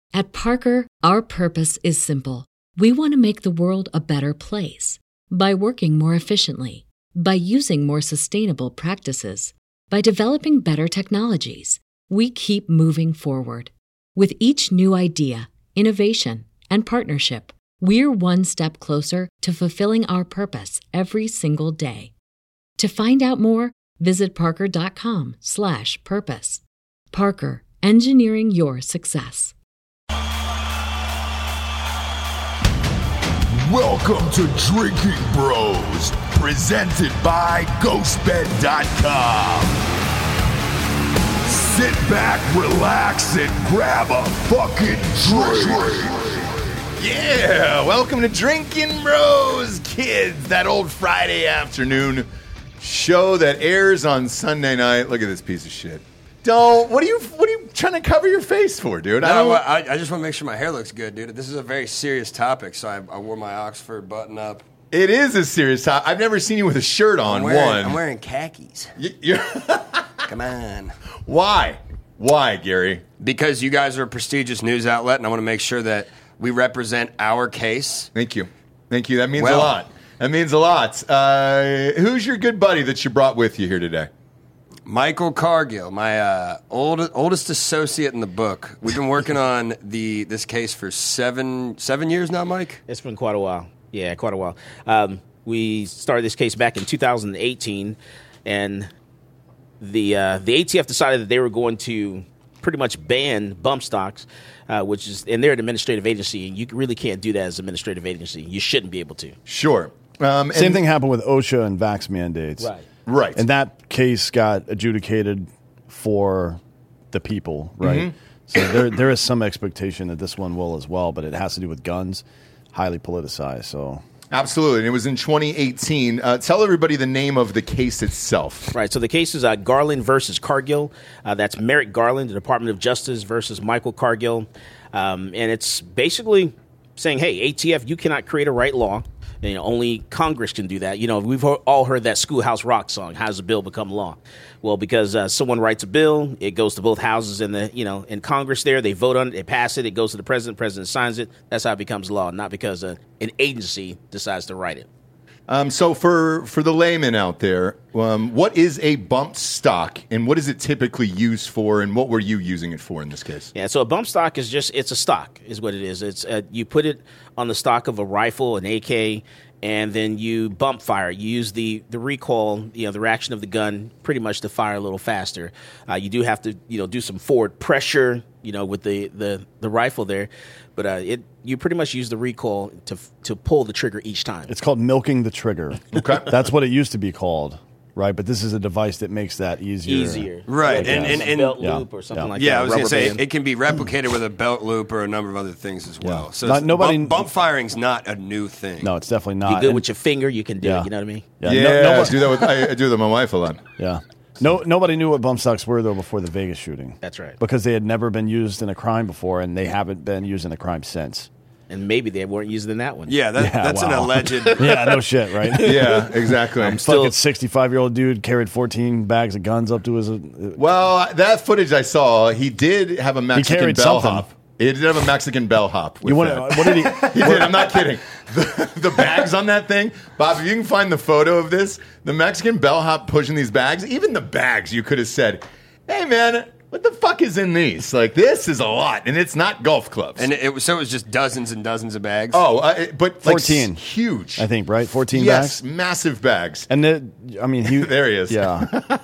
At Parker, our purpose is simple. We want to make the world a better place by working more efficiently, by using more sustainable practices, by developing better technologies. We keep moving forward. With each new idea, innovation, and partnership, we're one step closer to fulfilling our purpose every single day. To find out more, visit parker.com/purpose. Parker, engineering your success. Welcome to Drinking Bros, presented by GhostBed.com. Sit back, relax, and grab a fucking drink. Yeah, welcome to Drinking Bros, kids. That old Friday afternoon show that airs on Sunday night. Look at this piece of shit. What are you trying to cover your face for, dude? I just want to make sure my hair looks good, dude. This is a very serious topic, so I wore my Oxford button up. It is a serious topic. I've never seen you with a shirt on. I'm wearing khakis. Come on. Why, Gary? Because you guys are a prestigious news outlet, and I want to make sure that we represent our case. Thank you. That means a lot. Who's your good buddy that you brought with you here today? Michael Cargill, my oldest associate in the book. We've been working on this case for seven years now, Mike? It's been quite a while. Yeah, quite a while. We started this case back in 2018, and the ATF decided that they were going to pretty much ban bump stocks, and they're an administrative agency, and you really can't do that as an administrative agency. You shouldn't be able to. Sure. Same thing happened with OSHA and vax mandates. Right. And that case got adjudicated for the people, right? Mm-hmm. So there is some expectation that this one will as well, but it has to do with guns, highly politicized. So absolutely. And it was in 2018. Tell everybody the name of the case itself. Right. So the case is Garland versus Cargill. That's Merrick Garland, the Department of Justice versus Michael Cargill. And it's basically saying, hey, ATF, you cannot create a right law. Only Congress can do that. We've all heard that Schoolhouse Rock song, "How does a bill become law?" Well, because someone writes a bill, it goes to both houses in Congress there. They vote on it, they pass it, it goes to the president signs it. That's how it becomes law, not because an agency decides to write it. So for the layman out there, what is a bump stock, and what is it typically used for, and what were you using it for in this case? Yeah, so a bump stock is it's a stock is what it is. It's you put it on the stock of a rifle, an AK, and then you bump fire. You use the recoil, the reaction of the gun, pretty much to fire a little faster. You do have to do some forward pressure, with the rifle there, but you pretty much use the recoil to pull the trigger each time. It's called milking the trigger. Okay, that's what it used to be called. Right, but this is a device that makes that easier. Right, and belt loop or something like that. Yeah, I was going to say it can be replicated with a belt loop or a number of other things as well. Yeah. So bump firing's not a new thing. No, it's definitely not. You good with your finger, you can do it. You know what I mean? Yeah, I do that I do that with my wife a lot. Yeah. Nobody knew what bump stocks were, though, before the Vegas shooting. That's right. Because they had never been used in a crime before, and they haven't been used in a crime since. And maybe they weren't used in that one. Yeah, that's an alleged. Yeah, no shit, right? Yeah, exactly. Fucking 65-year-old dude carried 14 bags of guns up to his. Well, that footage I saw, he did have a Mexican bellhop. He did have a Mexican bellhop. What did he? He did. I'm not kidding. The bags on that thing, Bob. If you can find the photo of this, the Mexican bellhop pushing these bags. Even the bags, you could have said, "Hey, man, what the fuck is in these? Like, this is a lot, and it's not golf clubs." And it was just dozens and dozens of bags. Oh, but 14, like, huge. I think, right? 14 yes, bags. Yes, massive bags. And there he is. Yeah,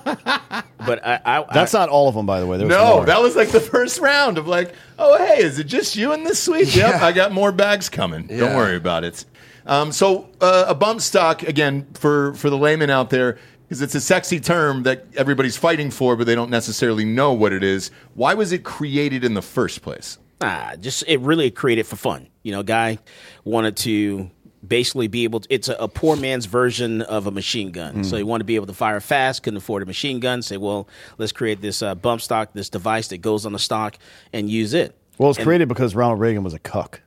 but that's not all of them, by the way. No, that was like the first round of like, oh, hey, is it just you in this suite? Yeah. Yep, I got more bags coming. Yeah. Don't worry about it. So a bump stock, again, for the layman out there, because it's a sexy term that everybody's fighting for, but they don't necessarily know what it is. Why was it created in the first place? It really created for fun. A guy wanted to basically be able to, it's a poor man's version of a machine gun. So he wanted to be able to fire fast, couldn't afford a machine gun. Say, well, let's create this bump stock, this device that goes on the stock and use it. Well, it's created because Ronald Reagan was a cuck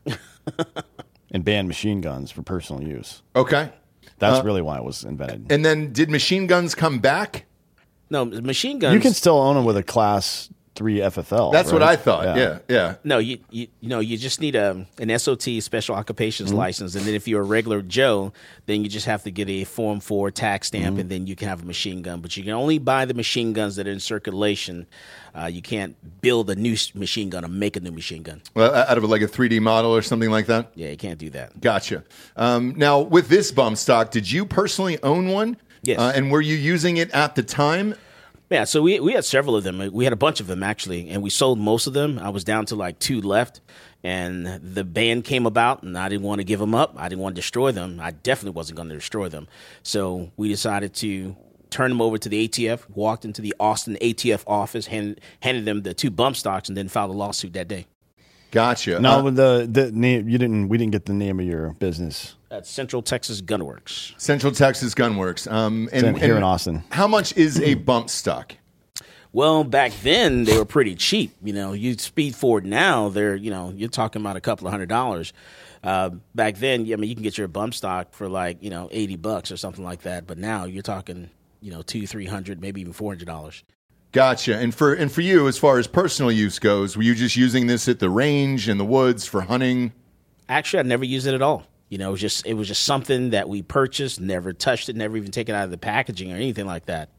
and banned machine guns for personal use. Okay. That's really why it was invented. And then did machine guns come back? No, machine guns. You can still own them with a Class 3 FFL. That's what right? I thought. Yeah. No, you just need an SOT, special occupations license, and then if you're a regular Joe, then you just have to get a Form 4 tax stamp, and then you can have a machine gun. But you can only buy the machine guns that are in circulation. You can't build a new machine gun or make a new machine gun. Well, out of like a 3D model or something like that? Yeah, you can't do that. Gotcha. Now, with this bump stock, did you personally own one? Yes. And were you using it at the time? Yeah, so we had several of them. We had a bunch of them, actually, and we sold most of them. I was down to like 2 left, and the ban came about, and I didn't want to give them up. I didn't want to destroy them. I definitely wasn't going to destroy them. So we decided to turn them over to the ATF, walked into the Austin ATF office, handed them the 2 bump stocks, and then filed a lawsuit that day. Gotcha. No, the name we didn't get the name of your business. At Central Texas Gunworks. Central Texas Gunworks. And Here in Austin. How much is a bump stock? Well, back then they were pretty cheap. You speed forward now, you're talking about a couple of $100s. Back then, you can get your bump stock for like $80 or something like that. But now you're talking $200-$300, maybe even $400. Gotcha. And for you, as far as personal use goes, were you just using this at the range, in the woods, for hunting? Actually, I never used it at all. It was just something that we purchased, never touched it, never even taken it out of the packaging or anything like that.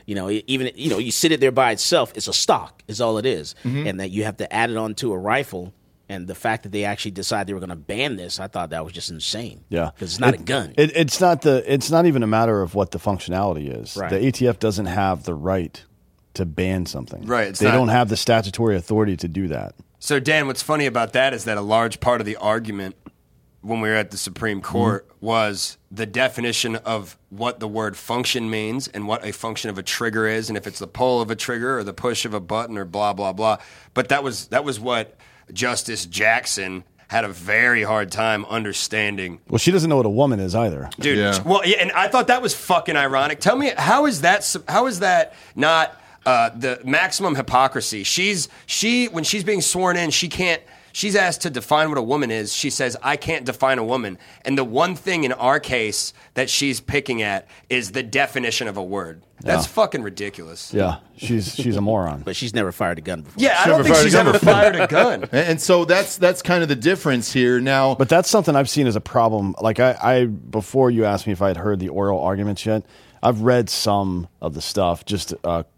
You sit it there by itself. It's a stock, is all it is, and that you have to add it onto a rifle. And the fact that they actually decided they were going to ban this, I thought that was just insane. Yeah, because it's not a gun. It's not even a matter of what the functionality is. Right. The ATF doesn't have the right to ban something. Right. They don't have the statutory authority to do that. So, Dan, what's funny about that is that a large part of the argument when we were at the Supreme Court was the definition of what the word function means and what a function of a trigger is, and if it's the pull of a trigger or the push of a button or blah, blah, blah. But that was what Justice Jackson had a very hard time understanding. Well, she doesn't know what a woman is either. Dude, Yeah. well, yeah, and I thought that was fucking ironic. Tell me, how is that not the maximum hypocrisy? When she's being sworn in, she's asked to define what a woman is. She says, I can't define a woman. And the one thing in our case that she's picking at is the definition of a word. That's fucking ridiculous. Yeah, she's a moron. But she's never fired a gun before. Yeah, I don't think she's ever fired a gun. And so that's kind of the difference here. Now, But that's something I've seen as a problem. Like I before you asked me if I had heard the oral arguments yet, I've read some of the stuff, just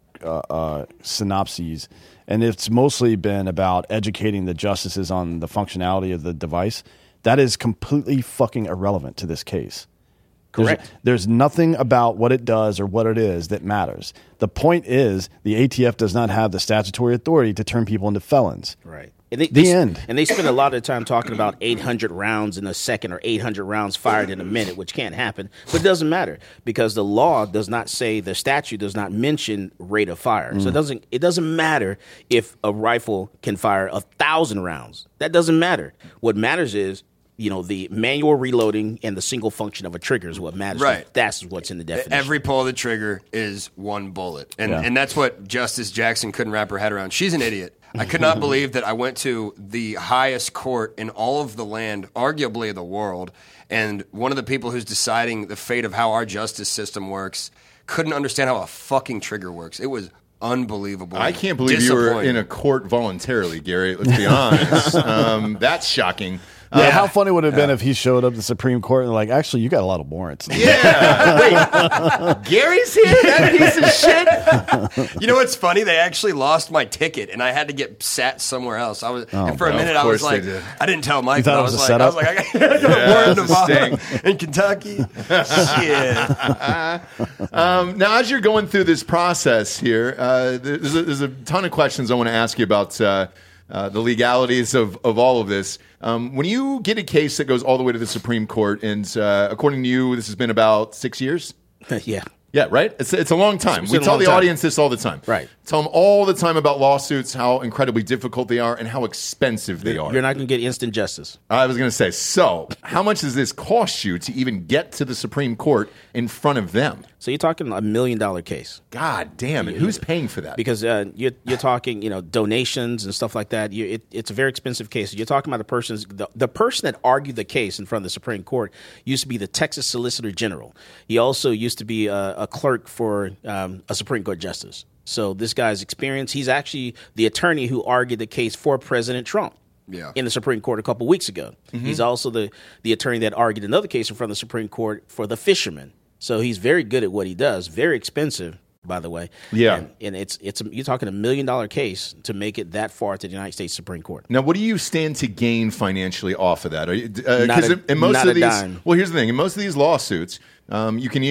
synopses, and it's mostly been about educating the justices on the functionality of the device. That is completely fucking irrelevant to this case. Correct. There's nothing about what it does or what it is that matters. The point is the ATF does not have the statutory authority to turn people into felons. Right. And end. And they spend a lot of time talking about 800 rounds in a second or 800 rounds fired in a minute, which can't happen. But it doesn't matter because the law does not say, the statute does not mention rate of fire. So it doesn't matter if a rifle can fire 1,000 rounds. That doesn't matter. What matters is, the manual reloading and the single function of a trigger is what matters. Right. That's what's in the definition. Every pull of the trigger is one bullet. And that's what Justice Jackson couldn't wrap her head around. She's an idiot. I could not believe that I went to the highest court in all of the land, arguably the world, and one of the people who's deciding the fate of how our justice system works couldn't understand how a fucking trigger works. It was unbelievable. I can't believe you were in a court voluntarily, Gary. Let's be honest. That's shocking. Yeah, how funny would it have been if he showed up to the Supreme Court and like, actually, you got a lot of warrants. Yeah. Wait, Gary's here? That piece of shit? You know what's funny? They actually lost my ticket, and I had to get sat somewhere else. And for a minute, I was like, I didn't tell Mike. thought But it was a I setup? was like, I got a warrant in Nevada, in Kentucky. Shit. Now, as you're going through this process here, there's a ton of questions I want to ask you about the legalities of all of this. When you get a case that goes all the way to the Supreme Court, and according to you, this has been about 6 years? Yeah. Yeah, right? It's a long time. It's We been a tell long the time. audience this all the time. Right. Tell them all the time about lawsuits, how incredibly difficult they are, and how expensive they are. You're not going to get instant justice. I was going to say, so how much does this cost you to even get to the Supreme Court in front of them? So you're talking $1 million case. God damn it. Who's paying for that? Because you're talking, donations and stuff like that. It's a very expensive case. You're talking about the person that argued the case in front of the Supreme Court used to be the Texas Solicitor General. He also used to be a clerk for a Supreme Court justice. So this guy's experience, he's actually the attorney who argued the case for President Trump in the Supreme Court a couple weeks ago. He's also the attorney that argued another case in front of the Supreme Court for the fishermen. So he's very good at what he does. Very expensive, by the way. Yeah. And you're talking $1 million case to make it that far to the United States Supreme Court. Now, what do you stand to gain financially off of that? Not a dime. Well, here's the thing: in most of these lawsuits, you can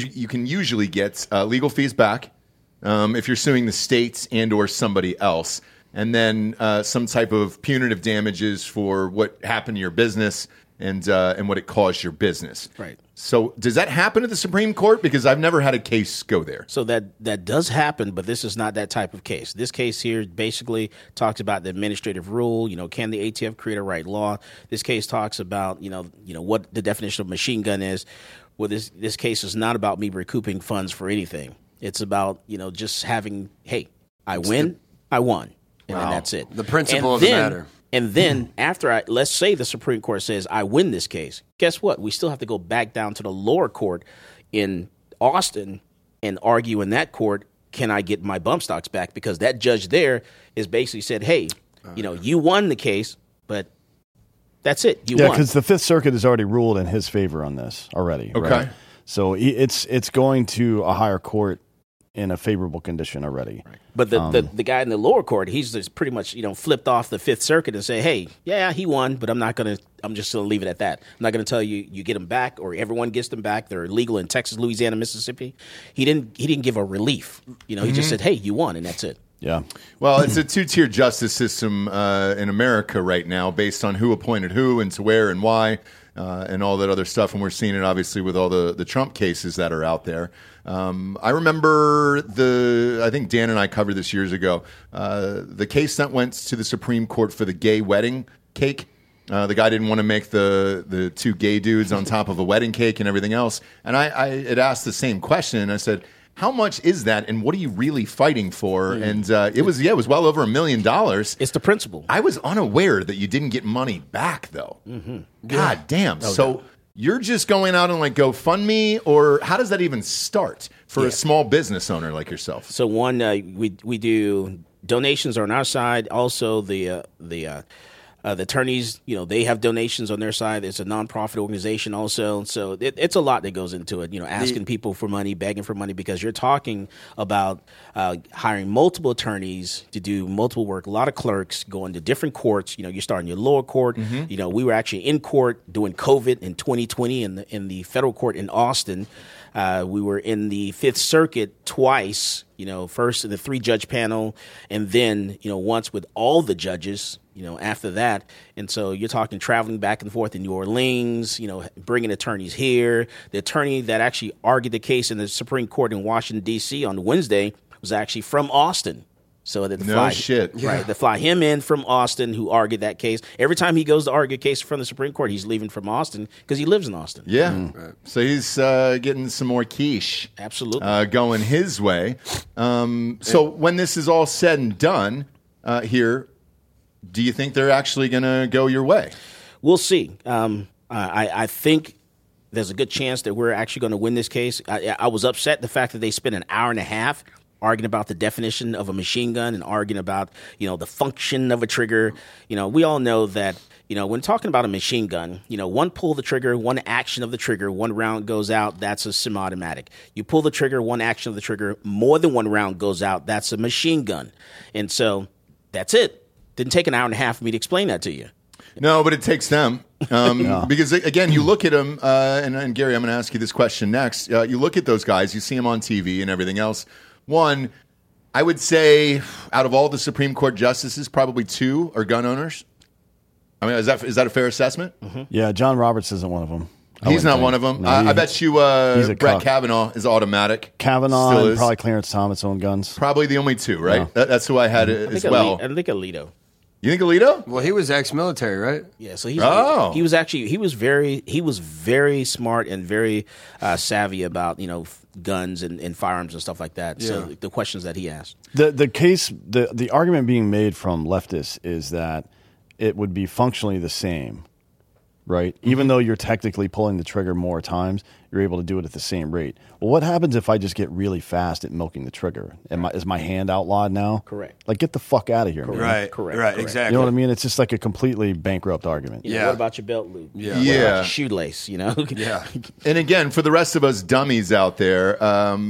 usually get legal fees back if you're suing the states and or somebody else, and then some type of punitive damages for what happened to your business and what it caused your business. Right. So does that happen at the Supreme Court? Because I've never had a case go there. So that does happen, but this is not that type of case. This case here basically talks about the administrative rule. Can the ATF create a right law? This case talks about what the definition of machine gun is. Well, this case is not about me recouping funds for anything. It's about just having, hey, I won, and then that's it. The principle of the matter. And then after let's say the Supreme Court says I win this case, guess what? We still have to go back down to the lower court in Austin and argue in that court, can I get my bump stocks back? Because that judge there is basically said, hey, you won the case, but that's it. You won. Yeah, because the Fifth Circuit has already ruled in his favor on this already. Okay. Right? So it's going to a higher court in a favorable condition already. Right. But the guy in the lower court, he's just pretty much flipped off the Fifth Circuit and say, hey, yeah, he won, but I'm just going to leave it at that. I'm not going to tell you get them back or everyone gets them back. They're illegal in Texas, Louisiana, Mississippi. He didn't give a relief. He just said, hey, you won, and that's it. Yeah. Well, it's a two-tier justice system in America right now based on who appointed who and to where and why and all that other stuff. And we're seeing it obviously with all the Trump cases that are out there. I remember I think Dan and I covered this years ago, the case that went to the Supreme Court for the gay wedding cake. The guy didn't want to make the two gay dudes on top of a wedding cake and everything else. And I had asked the same question, and I said, how much is that, and what are you really fighting for? And it was well over $1 million. It's the principle. I was unaware that you didn't get money back, though. God damn. So you're just going out on GoFundMe, or how does that even start for a small business owner like yourself? So one, we do donations on our side. Also, the attorneys, they have donations on their side. It's a nonprofit organization also. So it's a lot that goes into it, asking people for money, begging for money, because you're talking about hiring multiple attorneys to do multiple work, a lot of clerks going to different courts. You're starting your lower court. We were actually in court doing COVID in 2020 in the federal court in Austin. We were in the Fifth Circuit twice, first in the 3-judge panel, and then, once with all the judges, after that. And so you're talking traveling back and forth in New Orleans, bringing attorneys here. The attorney that actually argued the case in the Supreme Court in Washington, D.C. on Wednesday was actually from Austin. So that they fly him in from Austin, who argued that case. Every time he goes to argue a case from the Supreme Court, he's leaving from Austin because he lives in Austin. Yeah. Right. So he's getting some more quiche. Absolutely. Going his way. So when this is all said and done here, do you think they're actually going to go your way? We'll see. I think there's a good chance that we're actually going to win this case. I was upset the fact that they spent an hour and a half arguing about the definition of a machine gun and arguing about, the function of a trigger. We all know that, when talking about a machine gun, one pull of the trigger, one action of the trigger, one round goes out, that's a semi-automatic. You pull the trigger, one action of the trigger, more than one round goes out, that's a machine gun. And so that's it. Didn't take an hour and a half for me to explain that to you. No, but it takes them. Because, again, you look at them, and Gary, I'm going to ask you this question next. You look at those guys, you see them on TV and everything else. One, I would say out of all the Supreme Court justices, probably 2 are gun owners. I mean, is that a fair assessment? Mm-hmm. Yeah, John Roberts isn't one of them. He's not one of them. No, I bet you Brett Kavanaugh is automatic. Kavanaugh and probably Clarence Thomas own guns. Probably the only 2, right? Yeah. That's who I had as well. I think Alito. You think Alito? Well, he was ex-military, right? Yeah, so he was very smart and very savvy about guns and firearms and stuff like that. Yeah. So the questions that he asked. The argument being made from leftists is that it would be functionally the same right? Even though you're technically pulling the trigger more times, you're able to do it at the same rate. Well, what happens if I just get really fast at milking the trigger? Is my hand outlawed now? Correct. Like, get the fuck out of here, man. Right. Correct. Right. Correct. Exactly. You know what I mean? It's just like a completely bankrupt argument. You know, Yeah. what about your belt loop? Yeah. What about Yeah. your shoelace? You know. Yeah. And again, for the rest of us dummies out there,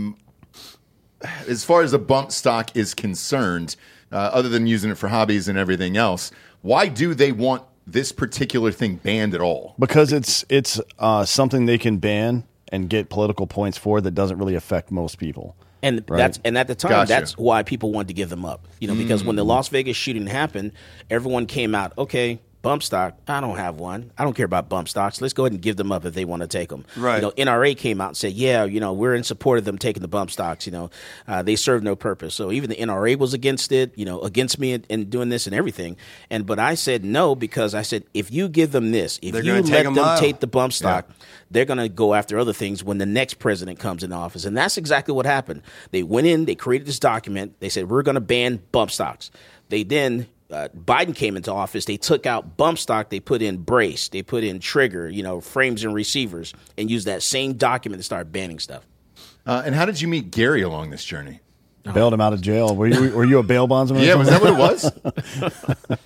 as far as a bump stock is concerned, other than using it for hobbies and everything else, why do they want this particular thing banned at all? Because it's something they can ban and get political points for that doesn't really affect most people. And Right. and at the time, Gotcha. that's why people wanted to give them up. You know, because when the Las Vegas shooting happened, everyone came out, okay, bump stock, I don't have one. I don't care about bump stocks. Let's go ahead and give them up if they want to take them. Right. You know, NRA came out and said, yeah, you know, we're in support of them taking the bump stocks. You know, they serve no purpose. So even the NRA was against it, you know, against me in doing this and everything. But I said no, because I said, if you give them this, if They're you gonna take let a them mile. take the bump stock, they're going to go after other things when the next president comes in office. And that's exactly what happened. They went in, they created this document. They said, we're going to ban bump stocks. They then, Biden came into office. They took out bump stock. They put in brace. They put in trigger, you know, frames and receivers, and used that same document to start banning stuff. And how did you meet Gary along this journey? Bailed him out of jail. Were you a bail bondsman? or Yeah, was something? that what it was?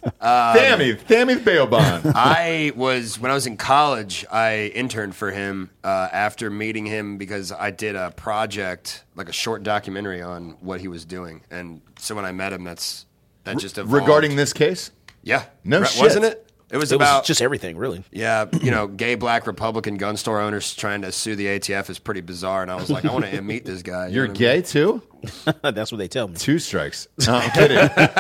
Thammy the bail bond. when I was in college, I interned for him after meeting him because I did a project, like a short documentary on what he was doing. And so when I met him, that just evolved. Regarding this case? Yeah. No shit. Wasn't it? It was It about was just everything, really. Yeah, you know, gay black Republican gun store owners trying to sue the ATF is pretty bizarre. And I was like, I want to meet this guy. You You're know what I mean? gay too? That's what they tell me. 2 strikes. No, I'm kidding.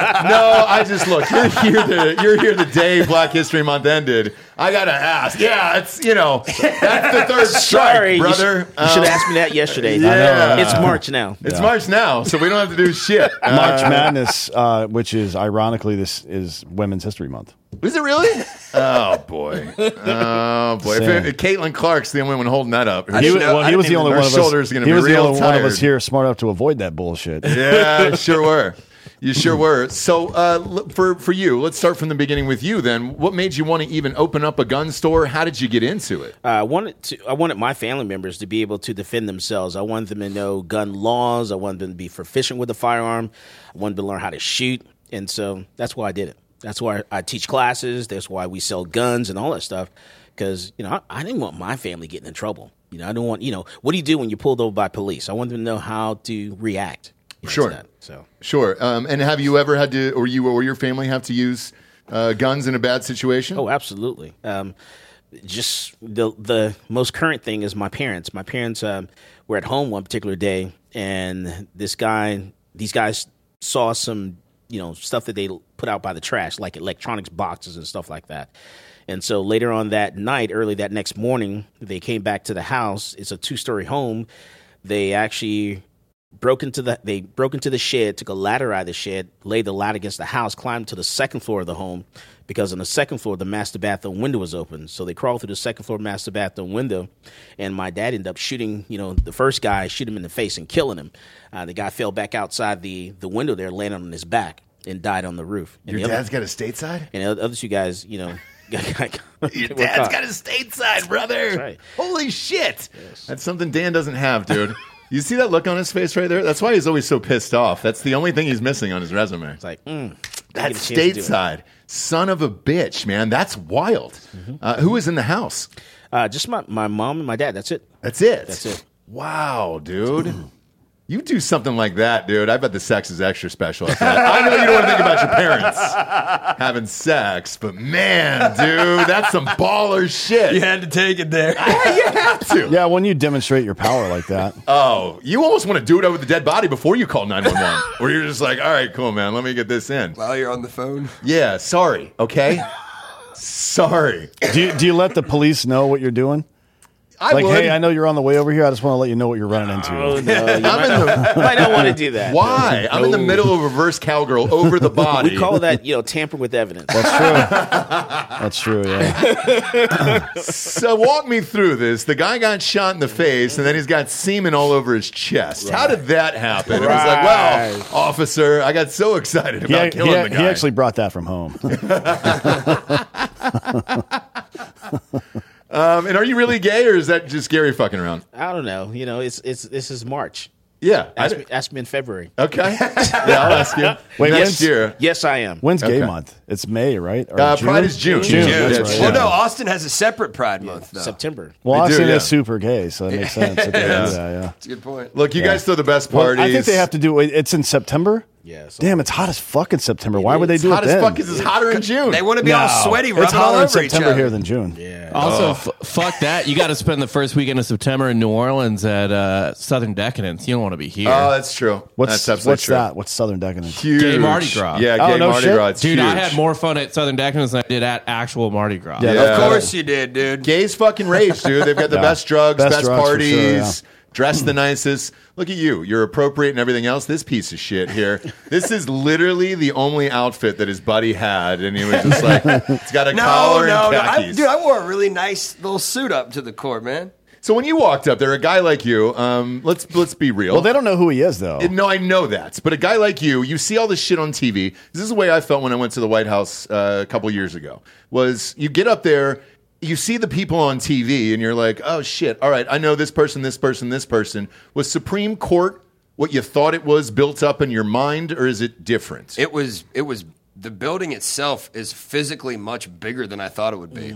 No, I just look. You're here the day Black History Month ended. I gotta ask. Yeah, it's that's the third strike, Sorry, brother. You should have asked me that yesterday. Yeah. It's March now. It's March now, so we don't have to do shit. March Madness, which is ironically this is Women's History Month. Is it really? Oh boy. Oh boy. Same. If Caitlin Clark's the only one holding that up. He was the only her one of us. shoulders are gonna He be was the real only one of us tired. here smart enough to avoid that bullshit. Yeah, sure were. You sure were. So, for you, let's start from the beginning with you. Then, what made you want to even open up a gun store? How did you get into it? I wanted my family members to be able to defend themselves. I wanted them to know gun laws. I wanted them to be proficient with a firearm. I wanted them to learn how to shoot, and so that's why I did it. That's why I teach classes. That's why we sell guns and all that stuff. Because I didn't want my family getting in trouble. I don't want what do you do when you're pulled over by police? I want them to know how to react. Sure. To that, so. Sure. And have you ever had to, or you or your family have to use guns in a bad situation? Oh, absolutely. Just the most current thing is my parents. My parents were at home one particular day, and these guys saw some stuff that they put out by the trash, like electronics boxes and stuff like that. And so later on that night, early that next morning, they came back to the house. It's a 2-story home. They actually broke into the shed, took a ladder out of the shed, laid the ladder against the house, climbed to the second floor of the home, because on the second floor, the master bathroom window was open. So they crawled through the second floor master bathroom window, and my dad ended up shooting, the first guy, shoot him in the face and killing him. The guy fell back outside the window there, landing on his back, and died on the roof. And Your the dad's got a stateside? And the other 2 guys, Your Your dad's got a stateside, brother. That's right. Holy shit. That's something Dan doesn't have, dude. You see that look on his face right there? That's why he's always so pissed off. That's the only thing he's missing on his resume. It's like, That's stateside. Son of a bitch, man. That's wild. Who is in the house? just my mom and my dad. That's it. That's it. That's it. Wow, dude. You do something like that, dude. I bet the sex is extra special after that. I know you don't want to think about your parents having sex, but man, dude, that's some baller shit. You had to take it there. You have to. Yeah, when you demonstrate your power like that. Oh, you almost want to do it over the dead body before you call 911. Where you're just like, all right, cool, man. Let me get this in. While you're on the phone. Yeah, sorry, okay? Sorry. Do you let the police know what you're doing? I Like, would. hey, I know you're on the way over here. I just want to let you know what you're running into. Oh no, you I'm in the, might not want to do that. why? I'm in the middle of reverse cowgirl over the body. We call that tamper with evidence. That's true. Yeah. So walk me through this. The guy got shot in the face, and then he's got semen all over his chest. How did that happen? It was like, well, officer, I got so excited about killing the guy. He actually brought that from home. And are you really gay, or is that just Gary fucking around? I don't know. You know, this is March. Yeah. Ask me in February. Okay. Yeah, I'll ask you. Wait, next year. Yes, I am. When's Gay Okay. Month? It's May, right? Or Pride is June. June. That's That's right. right. Well, no, Austin has a separate Pride Month, though. September. Well, They do, Austin yeah. is super gay, so that makes sense. That they do that, yeah. That's a good point. Look, you guys throw the best Well, parties. I think they have to do it. It's in September? Yeah. So Damn, it's hot as fuck in September. Why would they It's do hot it as then? fuck because it's hotter in June. They want to be all sweaty, It's rubbing all hotter in over each September other. here than June. yeah. Also, fuck that. You got to spend the first weekend of September in New Orleans at Southern Decadence. You don't want to be here. Oh, that's true. That's absolutely true. that? What's Southern Decadence? Huge. Gay Mardi Gras. Yeah, Oh, gay no Mardi shit? Gras. It's Dude, I huge. had more fun at Southern Decadence than I did at actual Mardi Gras. Yeah. Of course you did, dude. Gays fucking rage, dude. They've got the Yeah. best drugs, Best best drugs for parties, sure, yeah. dressed the nicest. Look at you. You're appropriate and everything else. This piece of shit here. This is literally the only outfit that his buddy had, and he was just like, it's got a collar and khakis. Dude, I wore a really nice little suit up to the court, man. So when you walked up there, a guy like you, let's be real. Well, they don't know who he is, though. No, I know that. But a guy like you see all this shit on TV. This is the way I felt when I went to the White House a couple years ago. Was you get up there, you see the people on TV, and you're like, oh, shit. All right, I know this person, this person, this person. Was Supreme Court what you thought it was built up in your mind, or is it different? It was the building itself is physically much bigger than I thought it would be.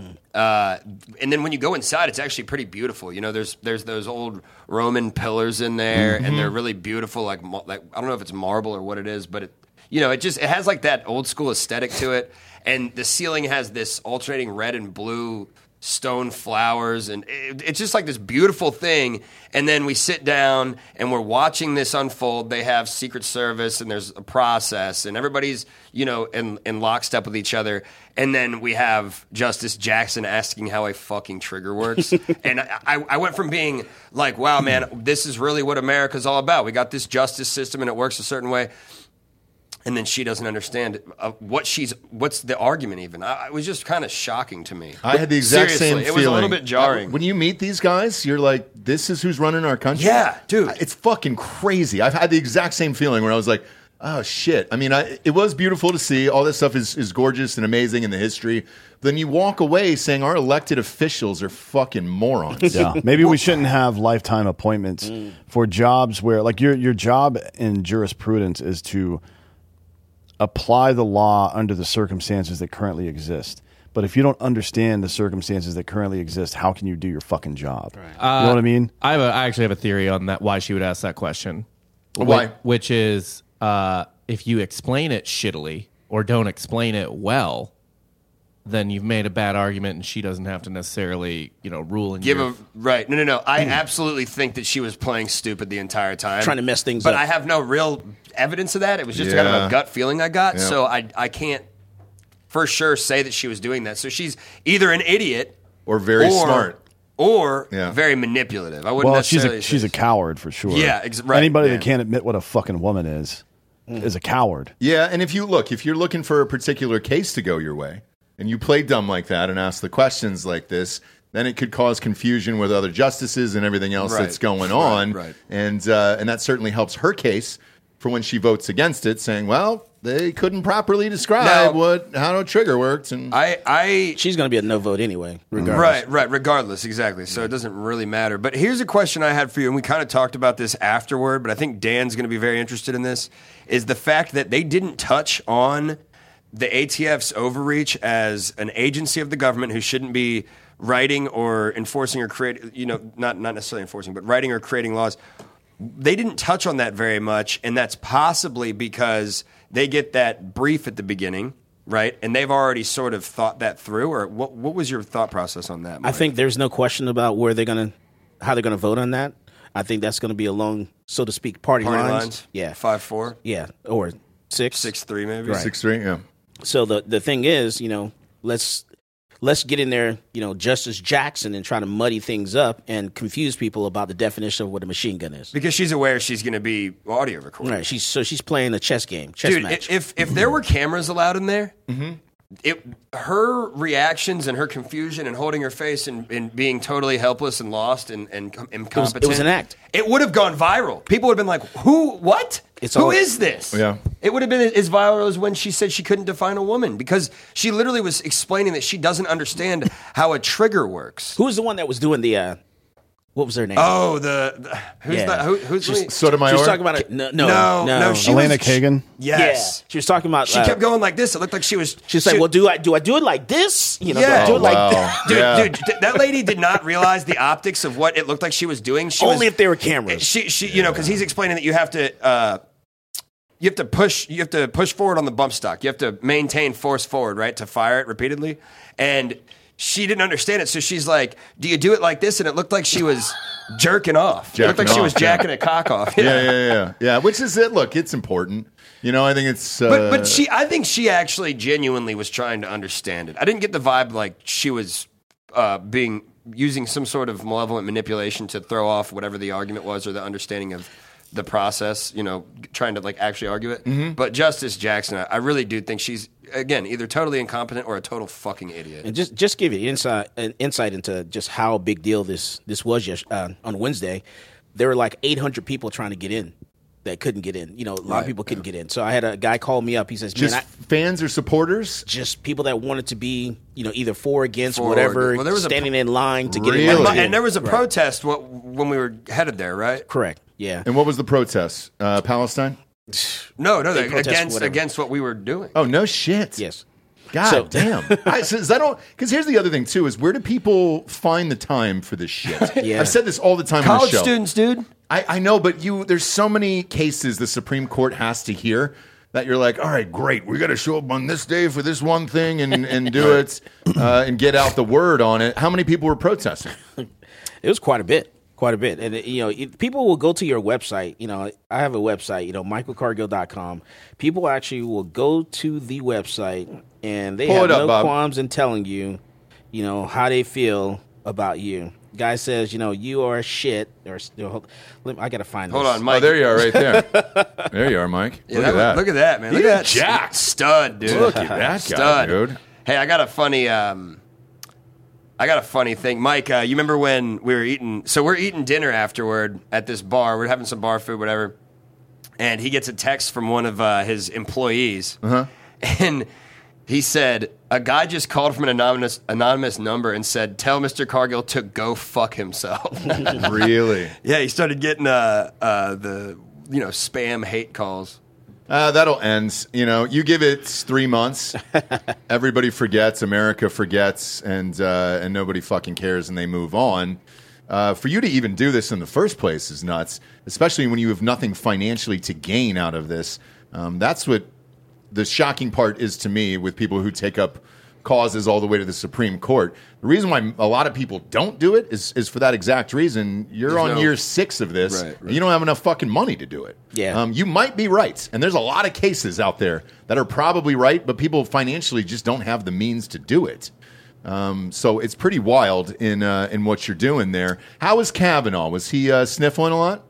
And then when you go inside, it's actually pretty beautiful. You know, there's those old Roman pillars in there, and they're really beautiful. Like I don't know if it's marble or what it is, but it has like that old school aesthetic to it. And the ceiling has this alternating red and blue stone flowers, and it's just like this beautiful thing. And then we sit down and we're watching this unfold. They have Secret Service, and there's a process, and everybody's in lockstep with each other. And then we have Justice Jackson asking how a fucking trigger works. And I went from being like, wow, man, this is really what America's all about. We got this justice system and it works a certain way. And then she doesn't understand what's the argument even. It was just kind of shocking to me. I had the exact Seriously, same it feeling. was a little bit jarring. When you meet these guys, you're like, this is who's running our country? Yeah, dude. It's fucking crazy. I've had the exact same feeling where I was like, oh, shit. I mean, it was beautiful to see. All this stuff is gorgeous and amazing in the history. Then you walk away saying our elected officials are fucking morons. Yeah, maybe we shouldn't have lifetime appointments for jobs where, like, your job in jurisprudence is to apply the law under the circumstances that currently exist. But if you don't understand the circumstances that currently exist, how can you do your fucking job? Right. You know what I mean? I actually have a theory on that. Why she would ask that question? Why? Which is if you explain it shittily or don't explain it well, then you've made a bad argument, and she doesn't have to necessarily, rule in Right. No. I absolutely think that she was playing stupid the entire time. Trying to mess things but up. But I have no real evidence of that. It was just kind of a gut feeling I got. Yeah. So I can't for sure say that she was doing that. So she's either an idiot Or very smart. Or Yeah. very manipulative. I wouldn't Well, necessarily she's a say- coward for sure. Yeah, right. Anybody Yeah. that can't admit what a fucking woman is a coward. Yeah, and if you're looking for a particular case to go your way, and you play dumb like that and ask the questions like this, then it could cause confusion with other justices and everything else Right. that's going on. Right. And that certainly helps her case for when she votes against it, saying, well, they couldn't properly describe Now- how a trigger worked. And She's going to be a no vote anyway, regardless. Right, regardless, exactly. So it doesn't really matter. But here's a question I had for you, and we kind of talked about this afterward, but I think Dan's going to be very interested in this, is the fact that they didn't touch on the ATF's overreach as an agency of the government who shouldn't be writing or enforcing or creating, not necessarily enforcing, but writing or creating laws. They didn't touch on that very much, and that's possibly because they get that brief at the beginning, right? And they've already sort of thought that through. Or what was your thought process on that, Mike? I think there's no question about how they're going to vote on that. I think that's going to be along, so to speak, party lines. Yeah, 5-4, yeah, or 6. 6-3, maybe. Right. 6-3, yeah. So the thing is, let's get in there, Justice Jackson, and try to muddy things up and confuse people about the definition of what a machine gun is. Because she's aware she's going to be audio recorded. Right. She's playing a chess game, Dude, match. if there were cameras allowed in there, her reactions and her confusion and holding her face and being totally helpless and lost and incompetent. It was an act. It would have gone viral. People would have been like, "Who? What? Who is this?" Yeah. It would have been as viral as when she said she couldn't define a woman because she literally was explaining that she doesn't understand how a trigger works. Who was the one that was doing the? What was her name? Oh, who's Yeah. that? Who's Sotomayor? She was talking about it. No. She Elena was, Kagan. Yes. Yeah. She was talking about. She kept going like this. It looked like she was. She's like, well, do I do it like this? You know, Yeah. do I do it like wow. that? Dude, that lady did not realize the optics of what it looked like she was doing. Only if there were cameras. She, because he's explaining that you have to push forward on the bump stock. You have to maintain force forward, right, to fire it repeatedly. And she didn't understand it, so she's like, "Do you do it like this?" And it looked like she was jerking off. It looked like she was jacking a cock off. Yeah. Which is it. Look, it's important. I think it's. But I think she actually genuinely was trying to understand it. I didn't get the vibe like she was using some sort of malevolent manipulation to throw off whatever the argument was or the understanding of the process, trying to like actually argue it. Mm-hmm. But Justice Jackson, I really do think she's, again, either totally incompetent or a total fucking idiot. And just give you an insight into just how big deal this was on Wednesday. There were like 800 people trying to get in that couldn't get in. A lot of people couldn't get in. So I had a guy call me up. He says, just fans or supporters? Just people that wanted to be, either for or against, For or whatever, against. Well, there was standing in line to Really? get in. And there was a protest when we were headed there, right? Correct. Yeah. And what was the protest? Palestine? No, They protest against what we were doing. Oh, no shit. Yes. God damn. Because here's the other thing, too, is where do people find the time for this shit? Yeah. I've said this all the time on the College show. students, dude. I know, but there's so many cases the Supreme Court has to hear that you're like, all right, great, we got to show up on this day for this one thing and do it and get out the word on it. How many people were protesting? It was quite a bit. And people will go to your website. I have a website, michaelcargill.com. People actually will go to the website and they have no qualms in telling you, how they feel about you. Guy says, you are shit. Or I got to find this. Hold on, Mike. Oh, there you are right there. There you are, Mike. Yeah, Look at that. Look at that, man. Look He's at that. jacked. Stud, dude. Look at that guy, Stud. dude. Hey, I got a funny thing. Mike, you remember when we were eating? So we're eating dinner afterward at this bar. We're having some bar food, whatever. And he gets a text from one of his employees. And he said, a guy just called from an anonymous number and said, tell Mr. Cargill to go fuck himself. Really? Yeah, he started getting the spam hate calls. That'll end. You give it 3 months, everybody forgets, America forgets, and nobody fucking cares, and they move on. For you to even do this in the first place is nuts, especially when you have nothing financially to gain out of this. That's what the shocking part is to me with people who take up causes all the way to the Supreme Court. The reason why a lot of people don't do it is for that exact reason. You're on year 6 of this. Right. And you don't have enough fucking money to do it. Yeah. You might be right. And there's a lot of cases out there that are probably right, but people financially just don't have the means to do it. So it's pretty wild in what you're doing there. How was Kavanaugh? Was he sniffling a lot?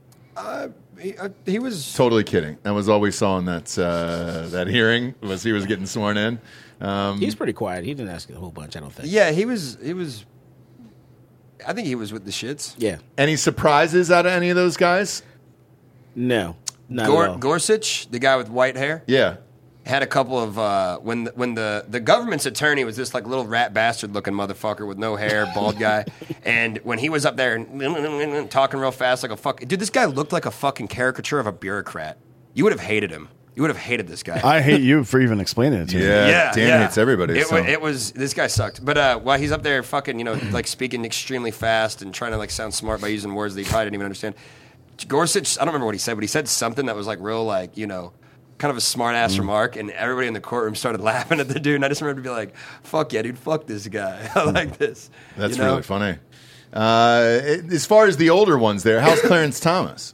He was Totally kidding. That was all we saw in that hearing was he was getting sworn in. He's pretty quiet. He didn't ask a whole bunch, I don't think. Yeah, he was. I think he was with the shits. Yeah. Any surprises out of any of those guys? No. Not at all. Gorsuch, the guy with white hair, Yeah. had a couple of when the government's attorney was this like little rat bastard looking motherfucker with no hair, bald guy, and when he was up there and talking real fast like a fuck dude, this guy looked like a fucking caricature of a bureaucrat. You would have hated him. You would have hated this guy. I hate you for even explaining it to me. Yeah. Dan hates everybody. It was this guy sucked. But while he's up there fucking, like speaking extremely fast and trying to like sound smart by using words that he probably didn't even understand. Gorsuch, I don't remember what he said, but he said something that was like real like, kind of a smart ass remark, and everybody in the courtroom started laughing at the dude, and I just remember to be like, fuck yeah, dude, fuck this guy. I like this. That's really funny. As far as the older ones there, how's Clarence Thomas?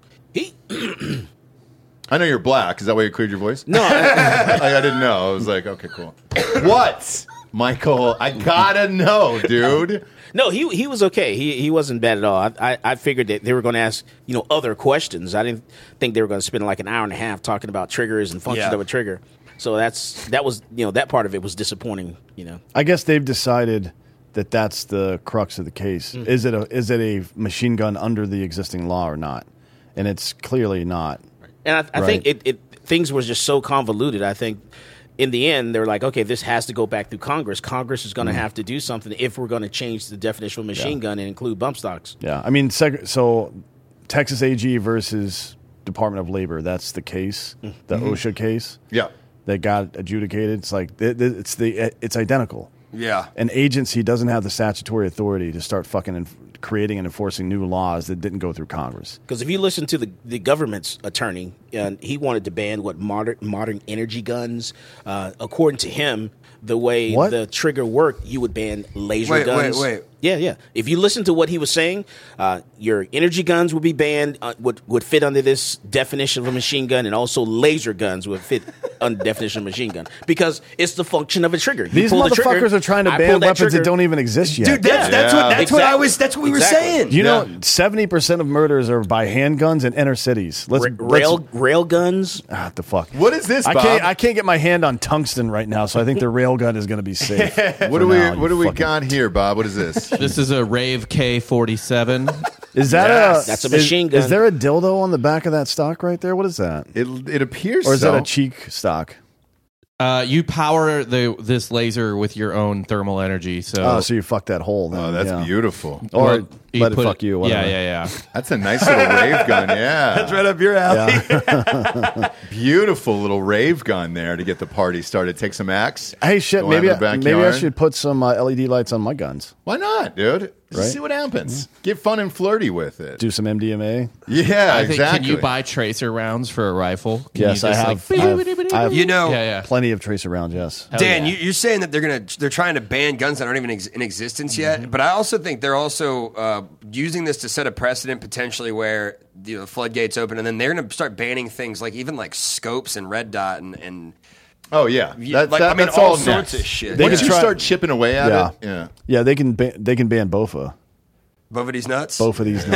I know you're black. Is that why you cleared your voice? No. I didn't know. I was like, okay, cool. What? Michael, I gotta know, dude. No, he was okay. He wasn't bad at all. I figured that they were going to ask, other questions. I didn't think they were going to spend like an hour and a half talking about triggers and functions of a trigger. So that was that part of it was disappointing. I guess they've decided that that's the crux of the case. Is it a machine gun under the existing law or not? And it's clearly not. And I think things were just so convoluted. I think in the end, they're like, okay, this has to go back through Congress. Congress is going to have to do something if we're going to change the definition of machine gun and include bump stocks. Yeah, I mean, so Texas AG versus Department of Labor, that's the case, the OSHA case. Yeah. That got adjudicated. It's like it's identical. Yeah. An agency doesn't have the statutory authority to start fucking creating and enforcing new laws that didn't go through Congress. Because if you listen to the government's attorney, he wanted to ban modern energy guns. According to him, the way the trigger worked, you would ban laser guns. Wait. Yeah. If you listen to what he was saying, your energy guns would be banned, would fit under this definition of a machine gun, and also laser guns would fit under the definition of a machine gun because it's the function of a trigger. These motherfuckers are trying to ban weapons that don't even exist yet. Dude, that's what we were saying. You know, 70% of murders are by handguns in inner cities. Rail guns. The fuck. What is this, Bob? I can't get my hand on tungsten right now, so I think the rail gun is going to be safe. What do we got here, Bob? What is this? This is a Rave K47. Is that that's a machine gun? Is there a dildo on the back of that stock right there? What is that? It appears, or is that a cheek stock? You power this laser with your own thermal energy. So you fuck that hole. Then. Oh, that's beautiful. Or let it fuck you. Whatever. Yeah. That's a nice little rave gun. Yeah, that's right up your alley. Yeah. Beautiful little rave gun there to get the party started. Take some axe. Hey, shit. Maybe I should put some LED lights on my guns. Why not, dude? Right? See what happens. Get fun and flirty with it. Do some MDMA. Yeah, I think, exactly. Can you buy tracer rounds for a rifle? Yes, I have. I have plenty of tracer rounds. Yes, Dan, you're saying that they're trying to ban guns that aren't even in existence yet, but I also think they're also using this to set a precedent potentially where the floodgates open, and then they're going to start banning things like even like scopes and red dot and oh yeah, that's all sorts of shit. Once you start chipping away at it, they can ban BOFA. Both of these nuts. Both of these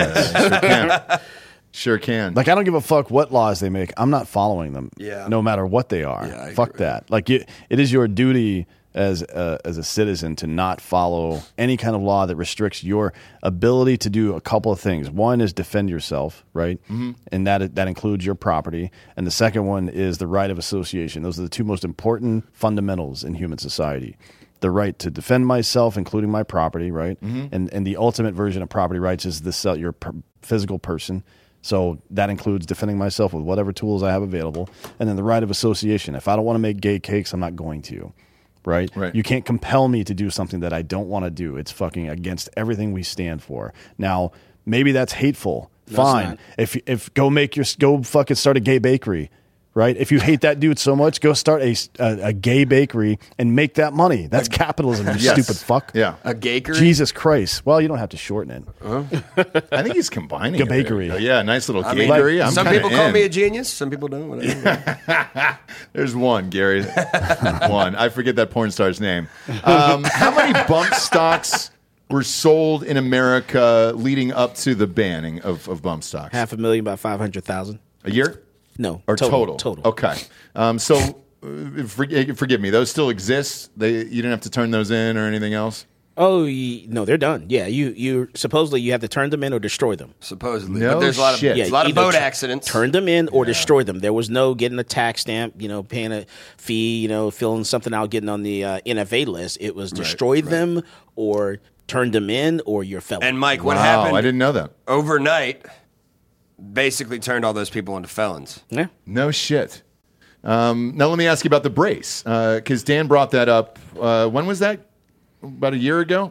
nuts. Sure can. Like, I don't give a fuck what laws they make. I'm not following them. Yeah. No matter what they are. Yeah, fuck that. Like, it is your duty as a citizen to not follow any kind of law that restricts your ability to do a couple of things. One is defend yourself, right? Mm-hmm. And that includes your property. And the second one is the right of association. Those are the two most important fundamentals in human society. The right to defend myself, including my property, right? Mm-hmm. And the ultimate version of property rights is your physical person. So that includes defending myself with whatever tools I have available. And then the right of association. If I don't want to make gay cakes, I'm not going to. Right? You can't compel me to do something that I don't want to do. It's fucking against everything we stand for. Now, maybe that's hateful. No, fine. If go fucking start a gay bakery. Right? If you hate that dude so much, go start a gay bakery and make that money. That's capitalism, you stupid fuck. Yeah. A gakery? Jesus Christ. Well, you don't have to shorten it. I think he's combining it. Bakery. Yeah, nice little gakery. Some people call me a genius. Some people don't. Whatever. There's one, Gary. One. I forget that porn star's name. How many bump stocks were sold in America leading up to the banning of bump stocks? 500,000 by 500,000. A year? No, or total. Okay. So, forgive me. Those still exist. You didn't have to turn those in or anything else. Oh no, they're done. Yeah, you supposedly you have to turn them in or destroy them. Supposedly, no but there's a lot of boat accidents. Turn them in or destroy them. There was no getting a tax stamp, paying a fee, filling something out, getting on the NFA list. It was destroy them or turn them in or you're felon. And Mike, what happened? I didn't know that. Overnight, basically turned all those people into felons. Yeah. No shit. Now let me ask you about the brace, because Dan brought that up. When was that? About a year ago?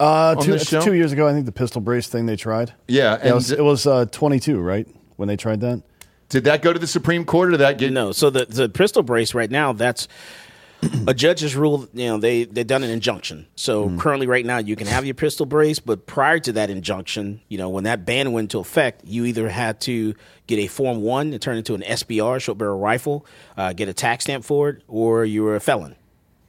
2 years ago, I think the pistol brace thing they tried. Yeah. And it was 22, right, when they tried that? Did that go to the Supreme Court or did that get... No, so the pistol brace right now, that's... a judge has ruled, they've done an injunction. So currently right now you can have your pistol brace, but prior to that injunction, when that ban went into effect, you either had to get a Form 1 and turn it into an SBR, short barrel rifle, get a tax stamp for it, or you were a felon.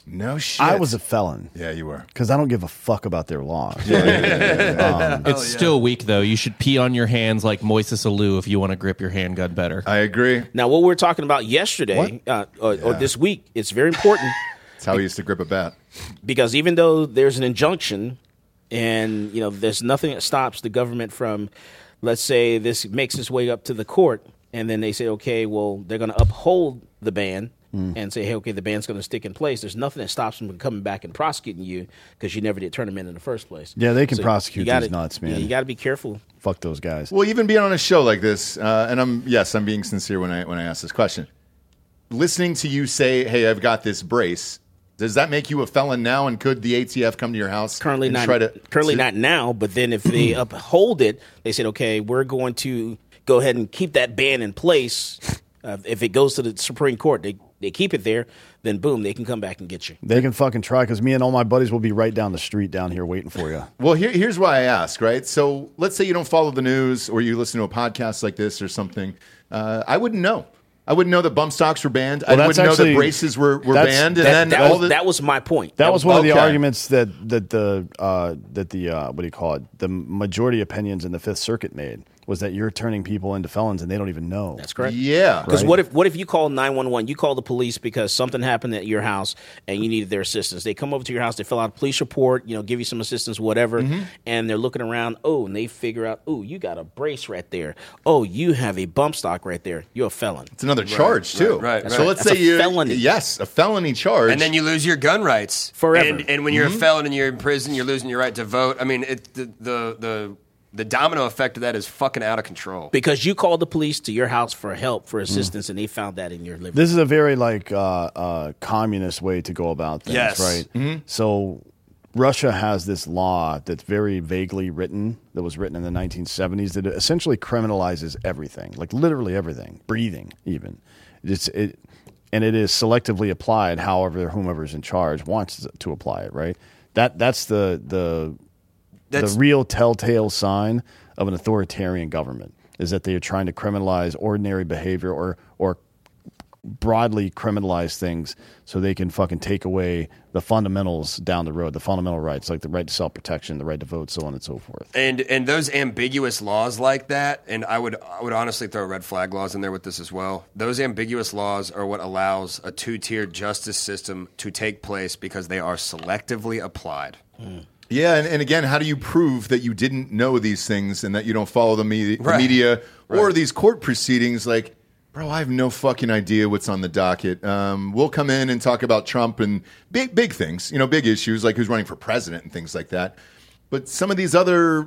No shit. I was a felon. Yeah, you were. Because I don't give a fuck about their laws. It's still weak, though. You should pee on your hands like Moises Alou if you want to grip your handgun better. I agree. Now, what we were talking about yesterday or this week, it's very important. That's how we used to grip a bat. Because even though there's an injunction and, there's nothing that stops the government from, let's say this makes its way up to the court and then they say, okay, well, they're going to uphold the ban and say, hey, okay, the ban's going to stick in place. There's nothing that stops them from coming back and prosecuting you because you never did turn them in the first place. Yeah, they can prosecute these nuts, man. Yeah, you got to be careful. Fuck those guys. Well, even being on a show like this, and I'm being sincere when I ask this question. Listening to you say, hey, I've got this brace, does that make you a felon now? And could the ATF come to your house? Currently and not now, but then if they uphold it, they said, okay, we're going to go ahead and keep that ban in place. If it goes to the Supreme Court, they keep it there, then boom, they can come back and get you. They can fucking try because me and all my buddies will be right down the street down here waiting for you. Well, here's why I ask, right? So let's say you don't follow the news or you listen to a podcast like this or something. I wouldn't know. I wouldn't know that bump stocks were banned. I wouldn't know that braces were banned. And that was my point. That was one of the arguments that the what do you call it? The majority opinions in the Fifth Circuit made was that you're turning people into felons and they don't even know. That's correct. Yeah. Because what if you call 911? You call the police because something happened at your house and you needed their assistance. They come over to your house, they fill out a police report, give you some assistance, whatever, and they're looking around. Oh, and they figure out, oh, you got a brace right there. Oh, you have a bump stock right there. You're a felon. It's another charge too. Right. So let's That's say felony. Yes, a felony charge, And then you lose your gun rights forever. And when you're a felon and you're in prison, you're losing your right to vote. I mean, the domino effect of that is fucking out of control. Because you called the police to your house for help, for assistance, and they found that in your living room. This is a very communist way to go about things, Yes. right? So Russia has this law that's very vaguely written, that was written in the 1970s, that essentially criminalizes everything, like literally everything, breathing even. And it is selectively applied however whomever's in charge wants to apply it, right? That's the real telltale sign of an authoritarian government is that they are trying to criminalize ordinary behavior or broadly criminalize things so they can fucking take away the fundamentals down the road, the fundamental rights like the right to self-protection, the right to vote, so on and so forth. And those ambiguous laws like that, and I would honestly throw red flag laws in there with this as well. Those ambiguous laws are what allows a two-tiered justice system to take place because they are selectively applied. Yeah, and again, how do you prove that you didn't know these things and that you don't follow the media or these court proceedings? Like, bro, I have no fucking idea what's on the docket. We'll come in and talk about Trump and big things, big issues like who's running for president and things like that. But some of these other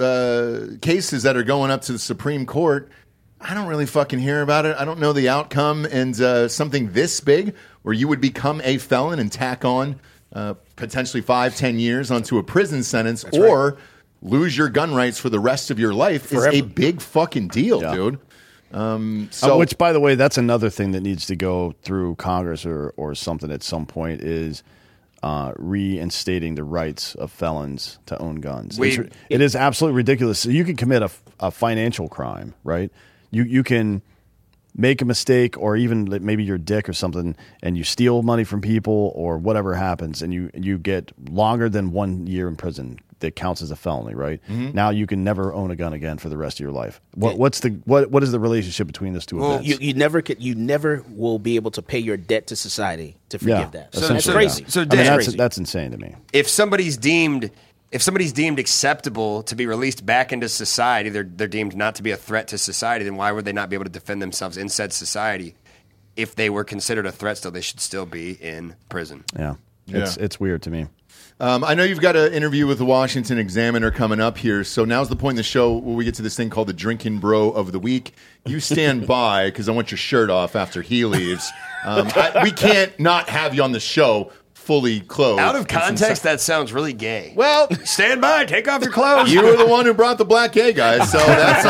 cases that are going up to the Supreme Court, I don't really fucking hear about it. I don't know the outcome. And something this big where you would become a felon and tack on potentially 5-10 years onto a prison sentence or lose your gun rights for the rest of your life is a big fucking deal, dude. Which, by the way, that's another thing that needs to go through Congress or something at some point is reinstating the rights of felons to own guns. It is absolutely ridiculous. So you can commit a financial crime, right? You can make a mistake or even maybe you're a dick or something and you steal money from people or whatever happens and you get longer than 1 year in prison. That counts as a felony, right? Now you can never own a gun again for the rest of your life. What is the relationship between those two events? You never will be able to pay your debt to society to forgive that. So that's crazy. So that's insane to me. If somebody's deemed acceptable to be released back into society, they're deemed not to be a threat to society, then why would they not be able to defend themselves in said society? If they were considered a threat still, they should still be in prison. Yeah. It's weird to me. I know you've got an interview with the Washington Examiner coming up here, so now's the point in the show where we get to this thing called the Drinking Bro of the Week. You stand by because I want your shirt off after he leaves. We can't not have you on the show fully clothed. Out of context, that sounds really gay. Well, stand by, take off your clothes. You were the one who brought the black gay guys, so that's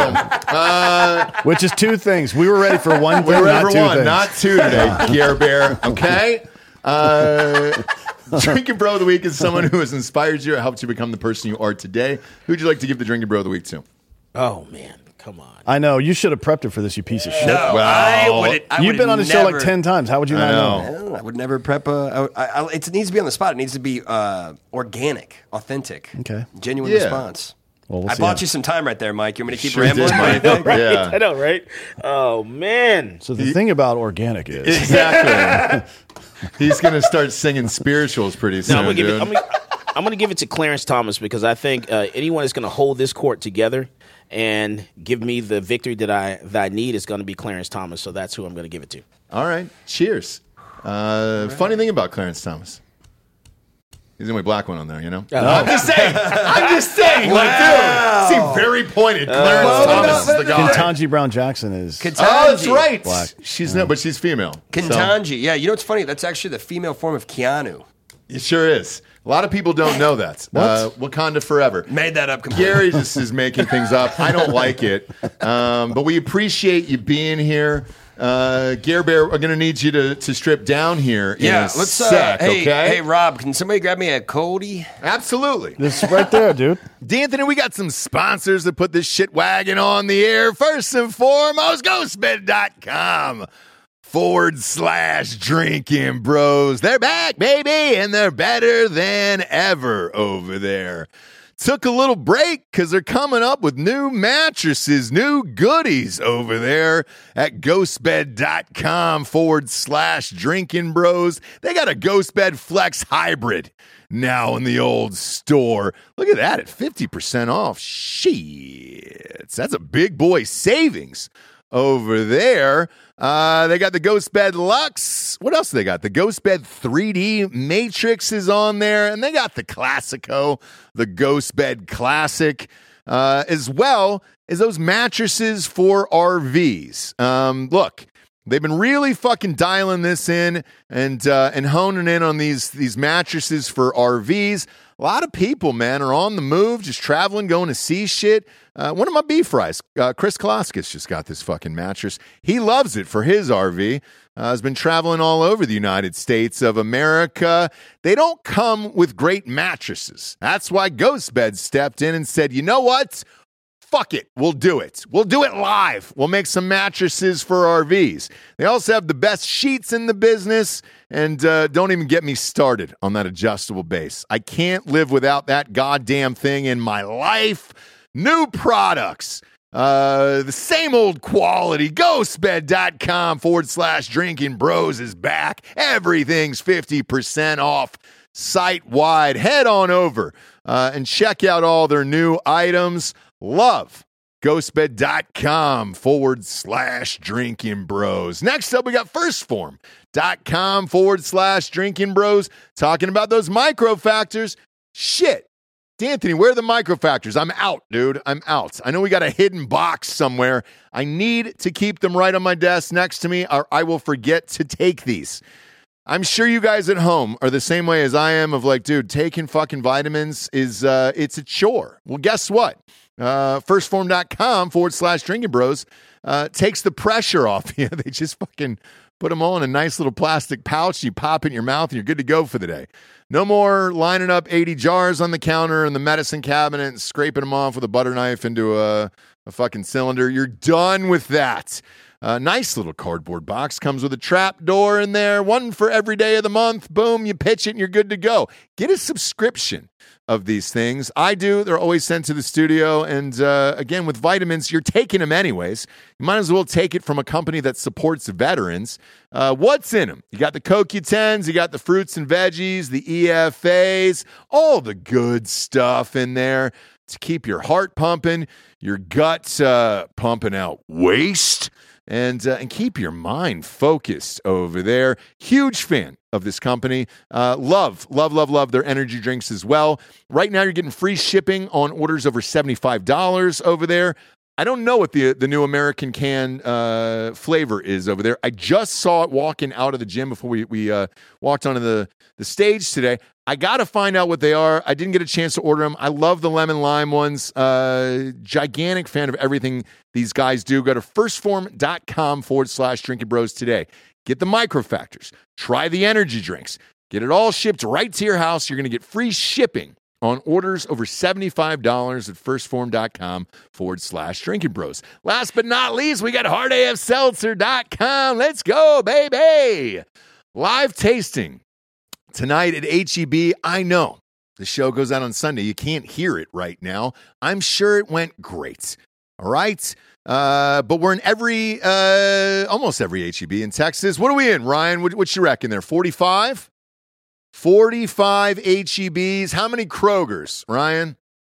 on you. Which is two things. We were ready for one thing, We're ready not for two one, things. not two today, Pierre Bear. Okay? Drinking Bro of the Week is someone who has inspired you or helped you become the person you are today. Who'd you like to give the Drinking Bro of the Week to? Oh, man. come on. I know. You should have prepped it for this, you piece of shit. No, I wouldn't. You've been on the show like 10 times. How would you not know? I would never prep it needs to be on the spot. It needs to be organic, authentic. Okay. Genuine response. Well, I bought you some time right there, Mike. You want me to keep Sure rambling? did, Mike. Right? Yeah. I know, right? Oh, man. So the thing about organic is... Exactly. He's going to start singing spirituals pretty soon, No, I'm dude. going to give it to Clarence Thomas because I think anyone that's going to hold this court together and give me the victory that I need is going to be Clarence Thomas. So that's who I'm going to give it to. All right. Cheers. Funny thing about Clarence Thomas. He's the only black one on there, you know? I'm just saying. Like, dude, seem very pointed. Clarence Thomas is the guy. Ketanji Brown Jackson is... Oh, that's right. Black. She's no, but she's female. Ketanji. Yeah, you know what's funny? That's actually the female form of Keanu. It sure is. A lot of people don't know that. Wakanda forever. Made that up completely. Gary just is making things up. I don't like it. But we appreciate you being here. Gare Bear, we're going to need you to strip down here in a sec, okay? Hey, Rob, can somebody grab me a coldie? Absolutely. This is right there, dude. D'Anthony, we got some sponsors that put this shit wagon on the air. First and foremost, ghostbed.com/drinking bros. They're back, baby, and they're better than ever over there. Took a little break because they're coming up with new mattresses, new goodies over there at ghostbed.com/drinking bros. They got a Ghostbed Flex Hybrid now in the old store. Look at that at 50% off. Shit. That's a big boy savings over there. They got the Ghostbed Luxe. What else do they got? The Ghostbed 3D Matrix is on there. And they got the Classico, the Ghostbed Classic, as well as those mattresses for RVs. Look, they've been really fucking dialing this in and honing in on these mattresses for RVs. A lot of people, man, are on the move, just traveling, going to see shit. One of my beef fries, Chris Kolaskis, just got this fucking mattress. He loves it for his RV. Has been traveling all over the United States of America. They don't come with great mattresses. That's why Ghostbed stepped in and said, you know what? Fuck it. We'll do it. We'll do it live. We'll make some mattresses for RVs. They also have the best sheets in the business. And don't even get me started on that adjustable base. I can't live without that goddamn thing in my life. New products. The same old quality. Ghostbed.com/drinking bros is back. Everything's 50% off site-wide. Head on over and check out all their new items. Love ghostbed.com/drinking bros. Next up, we got firstform.com/drinking bros talking about those micro factors. Shit. D'Anthony, where are the micro factors? I'm out, dude. I'm out. I know we got a hidden box somewhere. I need to keep them right on my desk next to me, or I will forget to take these. I'm sure you guys at home are the same way as I am of like, dude, taking fucking vitamins is, it's a chore. Well, guess what? Firstform.com/drinking bros takes the pressure off you. They just fucking put them all in a nice little plastic pouch. You pop it in your mouth and you're good to go for the day. No more lining up 80 jars on the counter in the medicine cabinet and scraping them off with a butter knife into a fucking cylinder. You're done with that. Nice little cardboard box. Comes with a trap door in there. One for every day of the month. Boom, you pitch it and you're good to go. Get a subscription of these things. I do. They're always sent to the studio. And again, with vitamins, you're taking them anyways. You might as well take it from a company that supports veterans. What's in them? You got the CoQ10s, you got the fruits and veggies, the EFAs, all the good stuff in there to keep your heart pumping, your gut pumping out waste, and keep your mind focused over there. Huge fan of this company. Love their energy drinks as well. Right now, you're getting free shipping on orders over $75 over there. I don't know what the new American can flavor is over there. I just saw it walking out of the gym before we walked onto the stage today. I got to find out what they are. I didn't get a chance to order them. I love the lemon lime ones. Gigantic fan of everything these guys do. Go to firstform.com/drinking bros today. Get the microfactors. Try the energy drinks. Get it all shipped right to your house. You're going to get free shipping on orders over $75 at firstform.com/drinking bros. Last but not least, we got hardafseltzer.com. Let's go, baby. Live tasting tonight at HEB. I know the show goes out on Sunday. You can't hear it right now. I'm sure it went great. All right. But we're in almost every HEB in Texas. What are we in, Ryan? What you reckon there? 45? 45 HEBs. How many Krogers, Ryan?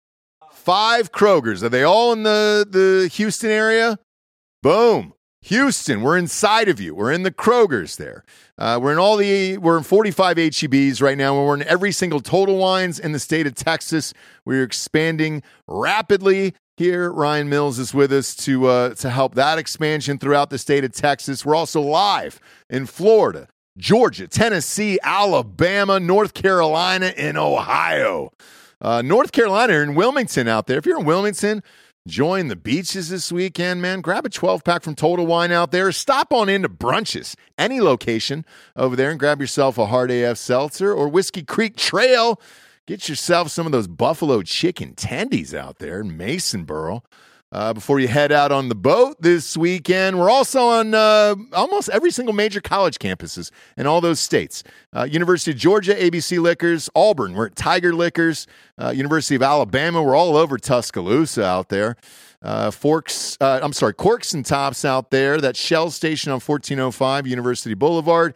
5 Krogers. Are they all in the Houston area? Boom. Houston, we're inside of you. We're in the Krogers there. We're in 45 HEBs right now. We're in every single Total Wines in the state of Texas. We're expanding rapidly here. Ryan Mills is with us to help that expansion throughout the state of Texas. We're also live in Florida, Georgia, Tennessee, Alabama, North Carolina, and Ohio. North Carolina, you're in Wilmington out there. If you're in Wilmington, join the beaches this weekend, man. Grab a 12-pack from Total Wine out there. Stop on into Brunches, any location over there, and grab yourself a Hard AF Seltzer or Whiskey Creek Trail. Get yourself some of those buffalo chicken tendies out there in Masonboro before you head out on the boat this weekend. We're also on almost every single major college campuses in all those states. University of Georgia, ABC Liquors. Auburn, we're at Tiger Liquors. University of Alabama, we're all over Tuscaloosa out there. Corks and Tops out there. That Shell Station on 1405 University Boulevard.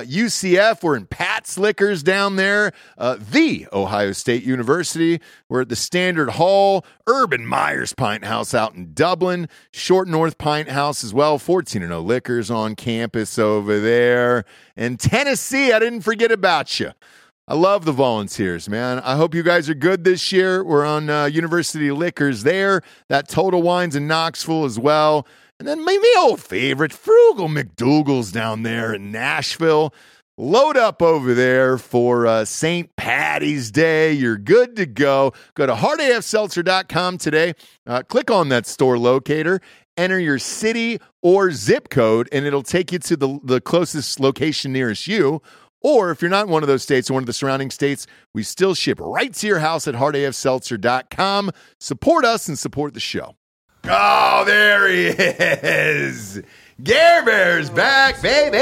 UCF, we're in Pat's Liquors down there. The Ohio State University, we're at the Standard Hall. Urban Myers Pint House out in Dublin. Short North Pint House as well. 14-0 Liquors on campus over there. And Tennessee, I didn't forget about you. I love the Volunteers, man. I hope you guys are good this year. We're on University Liquors there. That Total Wines in Knoxville as well. And then maybe old favorite, Frugal McDougal's down there in Nashville. Load up over there for St. Patty's Day. You're good to go. Go to hardafseltzer.com today. Click on that store locator. Enter your city or zip code, and it'll take you to the closest location nearest you. Or if you're not in one of those states or one of the surrounding states, we still ship right to your house at hardafseltzer.com. Support us and support the show. Oh, there he is. Gare Bear's back, baby.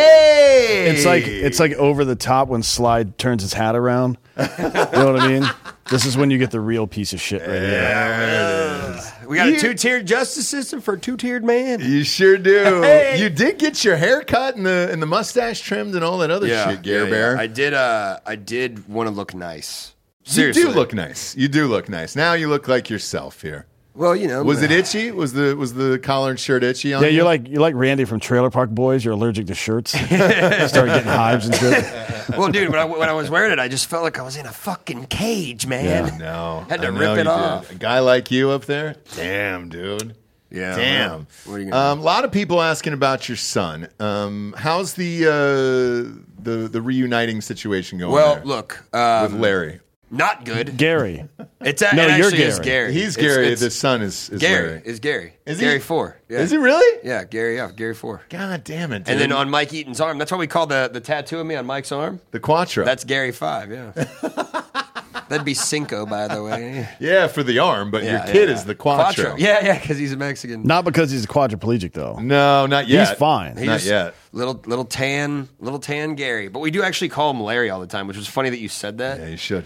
It's like over the top when Slide turns his hat around. You know what I mean? This is when you get the real piece of shit right here. There it is. We got a 2-tiered justice system for a 2-tiered man. You sure do. Hey. You did get your hair cut and the mustache trimmed and all that other shit, Gare Bear. I did want to look nice. Seriously. You do look nice. You do look nice. Now you look like yourself here. Well, you know. Was it itchy? Was the collar and shirt itchy on you? You're like Randy from Trailer Park Boys. You're allergic to shirts. Started getting hives and shit. Well, dude, when I was wearing it, I just felt like I was in a fucking cage, man. Yeah, no. Had to rip it off. A guy like you up there? Damn, dude. Yeah. Damn. What are you gonna do? A lot of people asking about your son. How's the reuniting situation going Well, there look. with Larry? Not good. Gary. It you're actually is Gary. Gary. He's It's- Gary. it's The son is Gary. Larry. Is Gary. Is he? Gary 4. Yeah. Is he really? Yeah, Gary 4. God damn it, dude. And then on Mike Eaton's arm, that's why we call the tattoo of me on Mike's arm. the Quattro. That's Gary 5, yeah. That'd be Cinco, by the way. yeah, for the arm, but your kid is the Quattro. Yeah, because he's a Mexican. Not because he's a quadriplegic, though. No, not yet. He's fine. He's Not just yet. Little tan Gary. But we do actually call him Larry all the time, which was funny that you said that. Yeah, you should.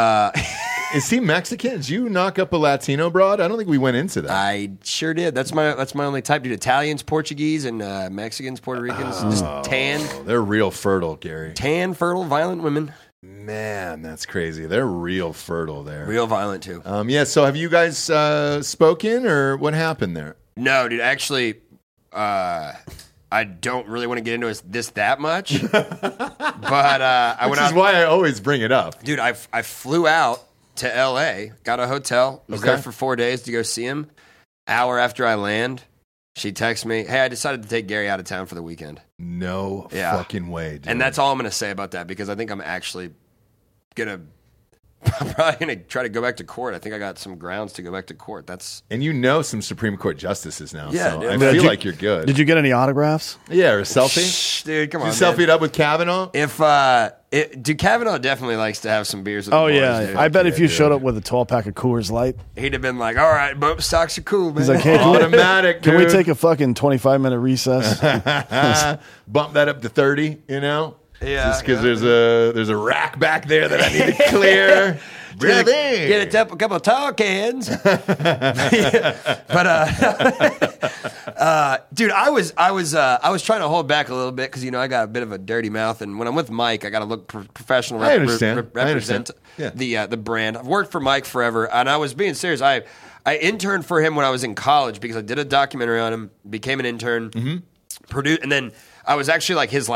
Is he Mexican? Did you knock up a Latino broad? I don't think we went into that. I sure did. That's my only type, dude. Italians, Portuguese, and Mexicans, Puerto Ricans. Just tan, They're real fertile, Gary. fertile, violent women. Man, that's crazy. They're real fertile there. Real violent, too. Yeah, so have you guys spoken, or what happened there? No, dude, actually, I don't really want to get into this that much. But I Which went is out. why I always bring it up. Dude, I flew out to L.A., got a hotel, was there for 4 days to go see him. Hour after I land, she texts me, hey, I decided to take Gary out of town for the weekend. No Yeah. fucking way, dude. And that's all I'm going to say about that, because I think I'm actually going to I'm probably going to try to go back to court. I think I got some grounds to go back to court. That's And you know some Supreme Court justices now, Yeah, so dude. I Did feel you- like you're good. Did you get any autographs? Yeah, or a selfie? Shh, dude. Come on, You selfied man. up with Kavanaugh? If dude, Kavanaugh definitely likes to have some beers with Oh the boys, yeah, dude. I bet if you dude. showed up with a 12-pack of Coors Light, He'd have been like, "All right, bump stocks are cool, man." he's like, "Hey, Automatic, can we dude. take a fucking 25-minute recess?" Bump that up to 30, you know? Yeah, Just because yeah. there's a rack back there that I need to clear. Get a couple of tall cans. But dude, I was trying to hold back a little bit because I got a bit of a dirty mouth, and when I'm with Mike, I got to look professional. I understand. Represent I understand. the brand. I've worked for Mike forever, and I was being serious. I interned for him when I was in college because I did a documentary on him, became an intern, and then I was actually like his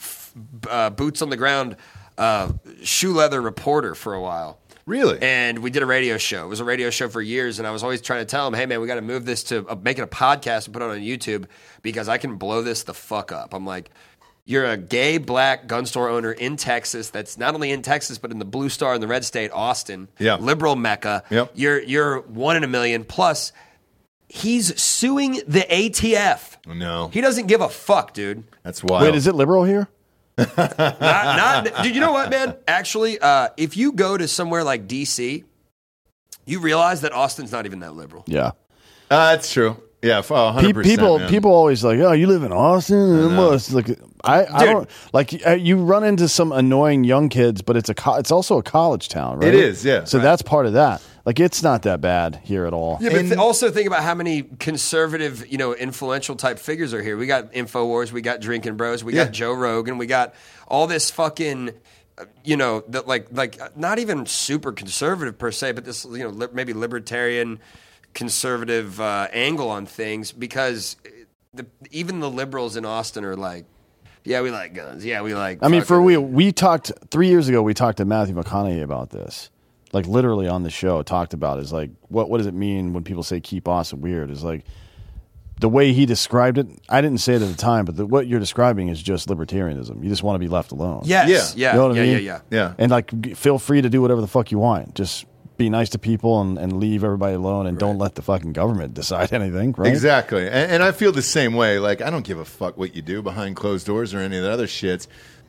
boots on the ground shoe leather reporter for a while. Really? And we did a radio show. It was a radio show for years, and I was always trying to tell him, hey, man, we got to move this to make it a podcast and put it on YouTube because I can blow this the fuck up. I'm like, you're a gay black gun store owner in Texas that's not only in Texas but in the blue star in the red state, Austin, Yeah. liberal mecca. Yep. You're 1 in a million. Plus, he's suing the ATF. No. He doesn't give a fuck, dude. That's wild. Wait, is it liberal here? Dude, you know what, man? Actually, if you go to somewhere like D.C., you realize that Austin's not even that liberal. Yeah. That's true. Yeah, 100%. People always like, oh, you live in Austin? It must like I don't like you run into some annoying young kids, but it's also a college town, right? It is, yeah. So that's part of that. Like it's not that bad here at all. Yeah, but also think about how many conservative, influential type figures are here. We got InfoWars, we got Drinking Bros, we got Joe Rogan, we got all this fucking, that like not even super conservative per se, but this, maybe libertarian conservative angle on things because even the liberals in Austin are like, yeah, we like guns. Yeah, we like. I mean, fucking- we talked 3 years ago. We talked to Matthew McConaughey about this, like literally on the show. Talked about is like what does it mean when people say keep Austin weird? Is like the way he described it. I didn't say it at the time, but what you're describing is just libertarianism. You just want to be left alone. Yes, Yeah. You know what I mean? Yeah. And like, feel free to do whatever the fuck you want. Just be nice to people and leave everybody alone and don't let the fucking government decide anything, right? Exactly. And I feel the same way. Like, I don't give a fuck what you do behind closed doors or any of that other shit.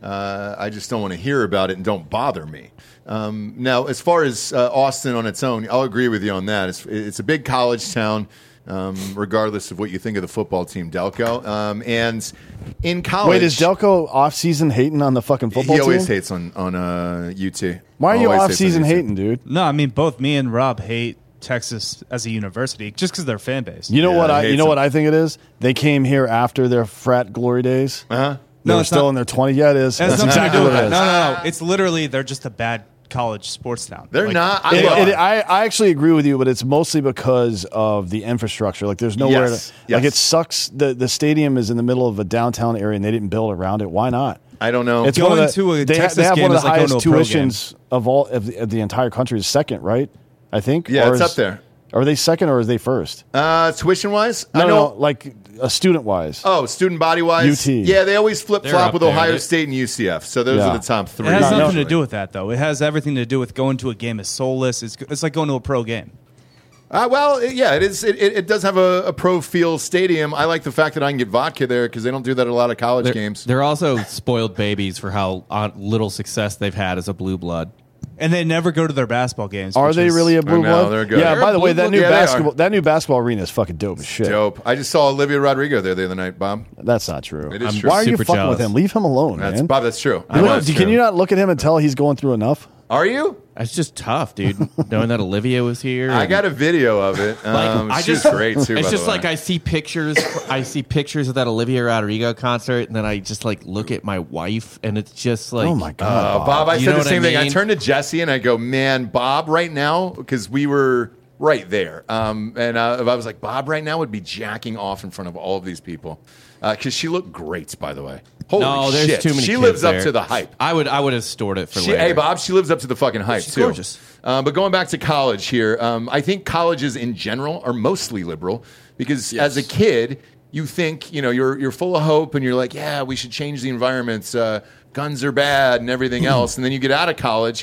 I just don't want to hear about it and don't bother me. Now, as far as Austin on its own, I'll agree with you on that. It's a big college town, regardless of what you think of the football team, Delco. And in college... Wait, is Delco off-season hating on the fucking football He team? always hates on UT. Why are you Always hates on off-season UT. hating, dude? No, I mean both me and Rob hate Texas as a university just because their fan base. You know Yeah, what I I? hate You know some- what I think it is? They came here after their frat glory days. Uh-huh. They were it's still not- in their 20s. Yeah, it is. It has That's nothing exactly to do with what it it. is. No. It's literally they're just a bad college sports town. They're Like, not. I actually agree with you, but it's mostly because of the infrastructure. Like, there's nowhere Yes, to. yes. Like, it sucks. The stadium is in the middle of a downtown area, and they didn't build around it. Why not? I don't know. It's Going one of the, to a they, Texas they have game one of is the like going highest to a pro tuitions of all of the entire country. Is second, right? I think. Yeah, Or it's is- up there. Are they second or are they first? Tuition-wise? I No, know. like student-wise. Oh, student body-wise? UT. Yeah, they always They're flip-flop up with there. Ohio State and UCF. So those Yeah. are the top three. It has No, nothing no. to do with that, though. It has everything to do with going to a game is soulless. It's like going to a pro game. It is. It does have a pro field stadium. I like the fact that I can get vodka there because they don't do that at a lot of college games. They're also spoiled babies for how little success they've had as a blue blood. And they never go to their basketball games. Are which they is- really a blue know, blood? they're good. Yeah. They're By a the way, blue that blood. new Yeah, they basketball arena is fucking dope as shit. Dope. I just saw Olivia Rodrigo there the other night, Bob. That's not true. It is I'm true. Why are you super fucking jealous. with him? Leave him alone, That's man. Bob. That's true. You know, That's can true. you not look at him and tell he's going through enough? Are you? It's just tough, dude. Knowing that Olivia was here. I and- got a video of it. I She's just great too. It's by just the way. like I see pictures. I see pictures of that Olivia Rodrigo concert, and then I just like look at my wife, and it's just like, Oh my god, Bob, I You said know the what I same thing. I mean? turned to Jesse and I go, "Man, Bob, right now," because we were right there. And I was like, "Bob, right now would be jacking off in front of all of these people," because she looked great, by the way. Holy No, there's shit! too many. She kids lives there. up to the hype. I would have stored it for later. Hey, Bob, she lives up to the fucking hype She's too. gorgeous. But going back to college here, I think colleges in general are mostly liberal because as a kid, you think you're full of hope and you're like, yeah, we should change the environments. Guns are bad and everything else, and then you get out of college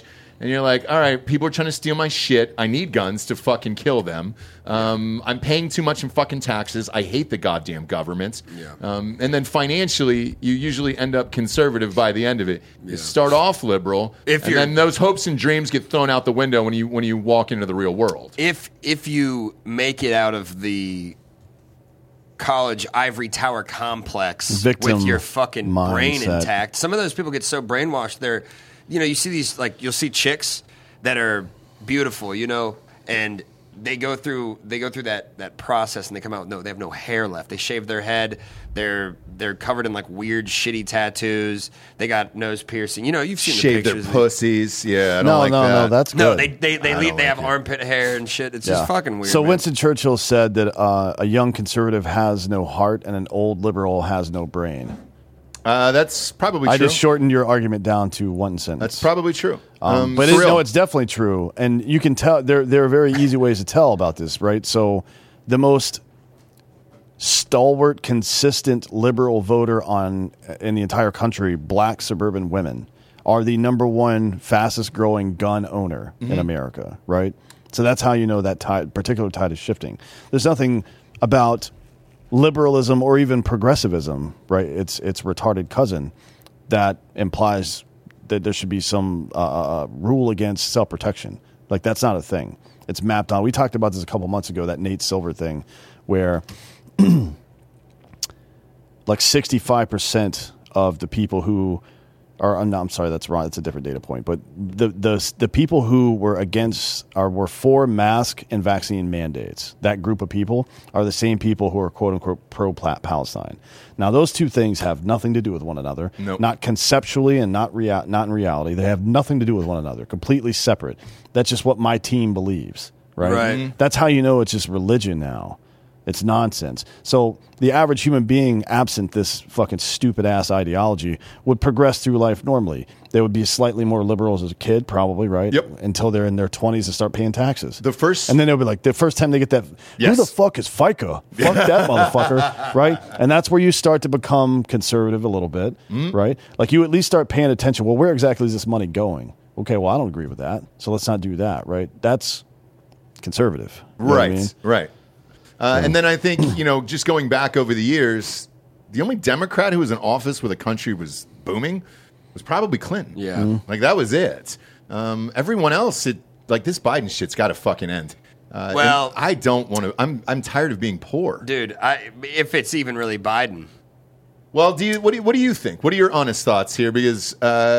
and you're like, all right, people are trying to steal my shit. I need guns to fucking kill them. I'm paying too much in fucking taxes. I hate the goddamn government. Yeah. And then financially, you usually end up conservative by the end of it. You start off liberal, and then those hopes and dreams get thrown out the window when you walk into the real world. If you make it out of the college ivory tower complex Victim with your fucking brain mindset. intact, some of those people get so brainwashed. They're, you see these, like, you'll see chicks that are beautiful, and they go through that process, and they come out, no, they have no hair left. They shave their head. They're covered in like weird shitty tattoos. They got nose piercing. You've seen Shave the their pictures. pussies. Yeah, I don't No, like that. no, that's No, good. they have armpit hair and shit. It's just fucking weird. So man. Winston Churchill said that a young conservative has no heart and an old liberal has no brain. That's probably true. I just shortened your argument down to one sentence. That's probably true. But it's definitely true, and you can tell. There are very easy ways to tell about this, right? So, the most stalwart, consistent liberal voter in the entire country, black suburban women, are the number one fastest growing gun owner in America, right? So that's how you know that particular tide is shifting. There's nothing about liberalism or even progressivism, right? It's retarded cousin that implies that there should be some rule against self-protection. Like, that's not a thing. It's mapped on. We talked about this a couple months ago, that Nate Silver thing, where like 65% of the people who are, no, I'm sorry, that's wrong. That's a different data point. But the people who were were for mask and vaccine mandates, that group of people are the same people who are quote unquote pro-Palestine. Now, those two things have nothing to do with one another. Nope. Not conceptually and not in reality. They have nothing to do with one another. Completely separate. That's just what my team believes. Right. Right. That's how you know it's just religion now. It's nonsense. So the average human being, absent this fucking stupid-ass ideology, would progress through life normally. They would be slightly more liberal as a kid, probably, right? Yep. Until they're in their 20s and start paying taxes. And then they'll be like, the first time they get that, Yes. who the fuck is FICA? Fuck that motherfucker, right? And that's where you start to become conservative a little bit, right? Like, you at least start paying attention. Well, where exactly is this money going? Okay, well, I don't agree with that, so let's not do that, right? That's conservative. You know what I mean? Right. And then I think, just going back over the years, the only Democrat who was in office where the country was booming was probably Clinton. Yeah. Like, that was it. Everyone else, this Biden shit's got to fucking end. Well, and I don't want to. I'm tired of being poor. dude, if it's even really Biden. Well, what do you think? What are your honest thoughts here? Because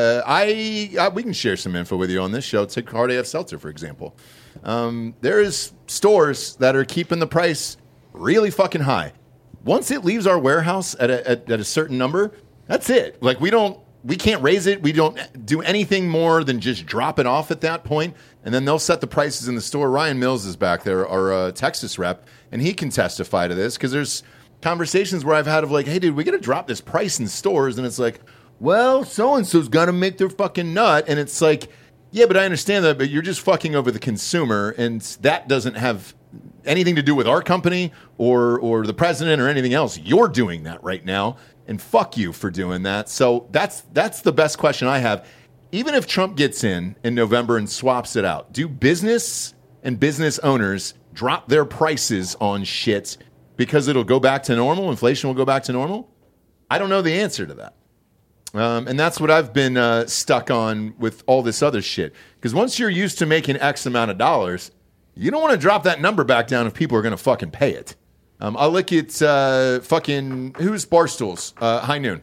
we can share some info with you on this show. Take Hard AF Seltzer, for example. There is stores that are keeping the price really fucking high. Once it leaves our warehouse at a certain number, that's it. Like, we can't raise it. We don't do anything more than just drop it off at that point, and then they'll set the prices in the store. Ryan Mills is back there, our Texas rep, and he can testify to this, because there's conversations where I've had of like, hey, dude, we got to drop this price in stores, and it's like, well, so-and-so's got to make their fucking nut, and it's like, yeah, but I understand that, but you're just fucking over the consumer, and that doesn't have anything to do with our company or the president or anything else. You're doing that right now, and fuck you for doing that. So that's the best question I have. Even if Trump gets in November and swaps it out, do business and business owners drop their prices on shit because it'll go back to normal? Inflation will go back to normal? I don't know the answer to that. And that's what I've been stuck on with all this other shit. Because once you're used to making X amount of dollars, you don't want to drop that number back down if people are going to fucking pay it. I'll look at fucking, who's Barstool's High Noon?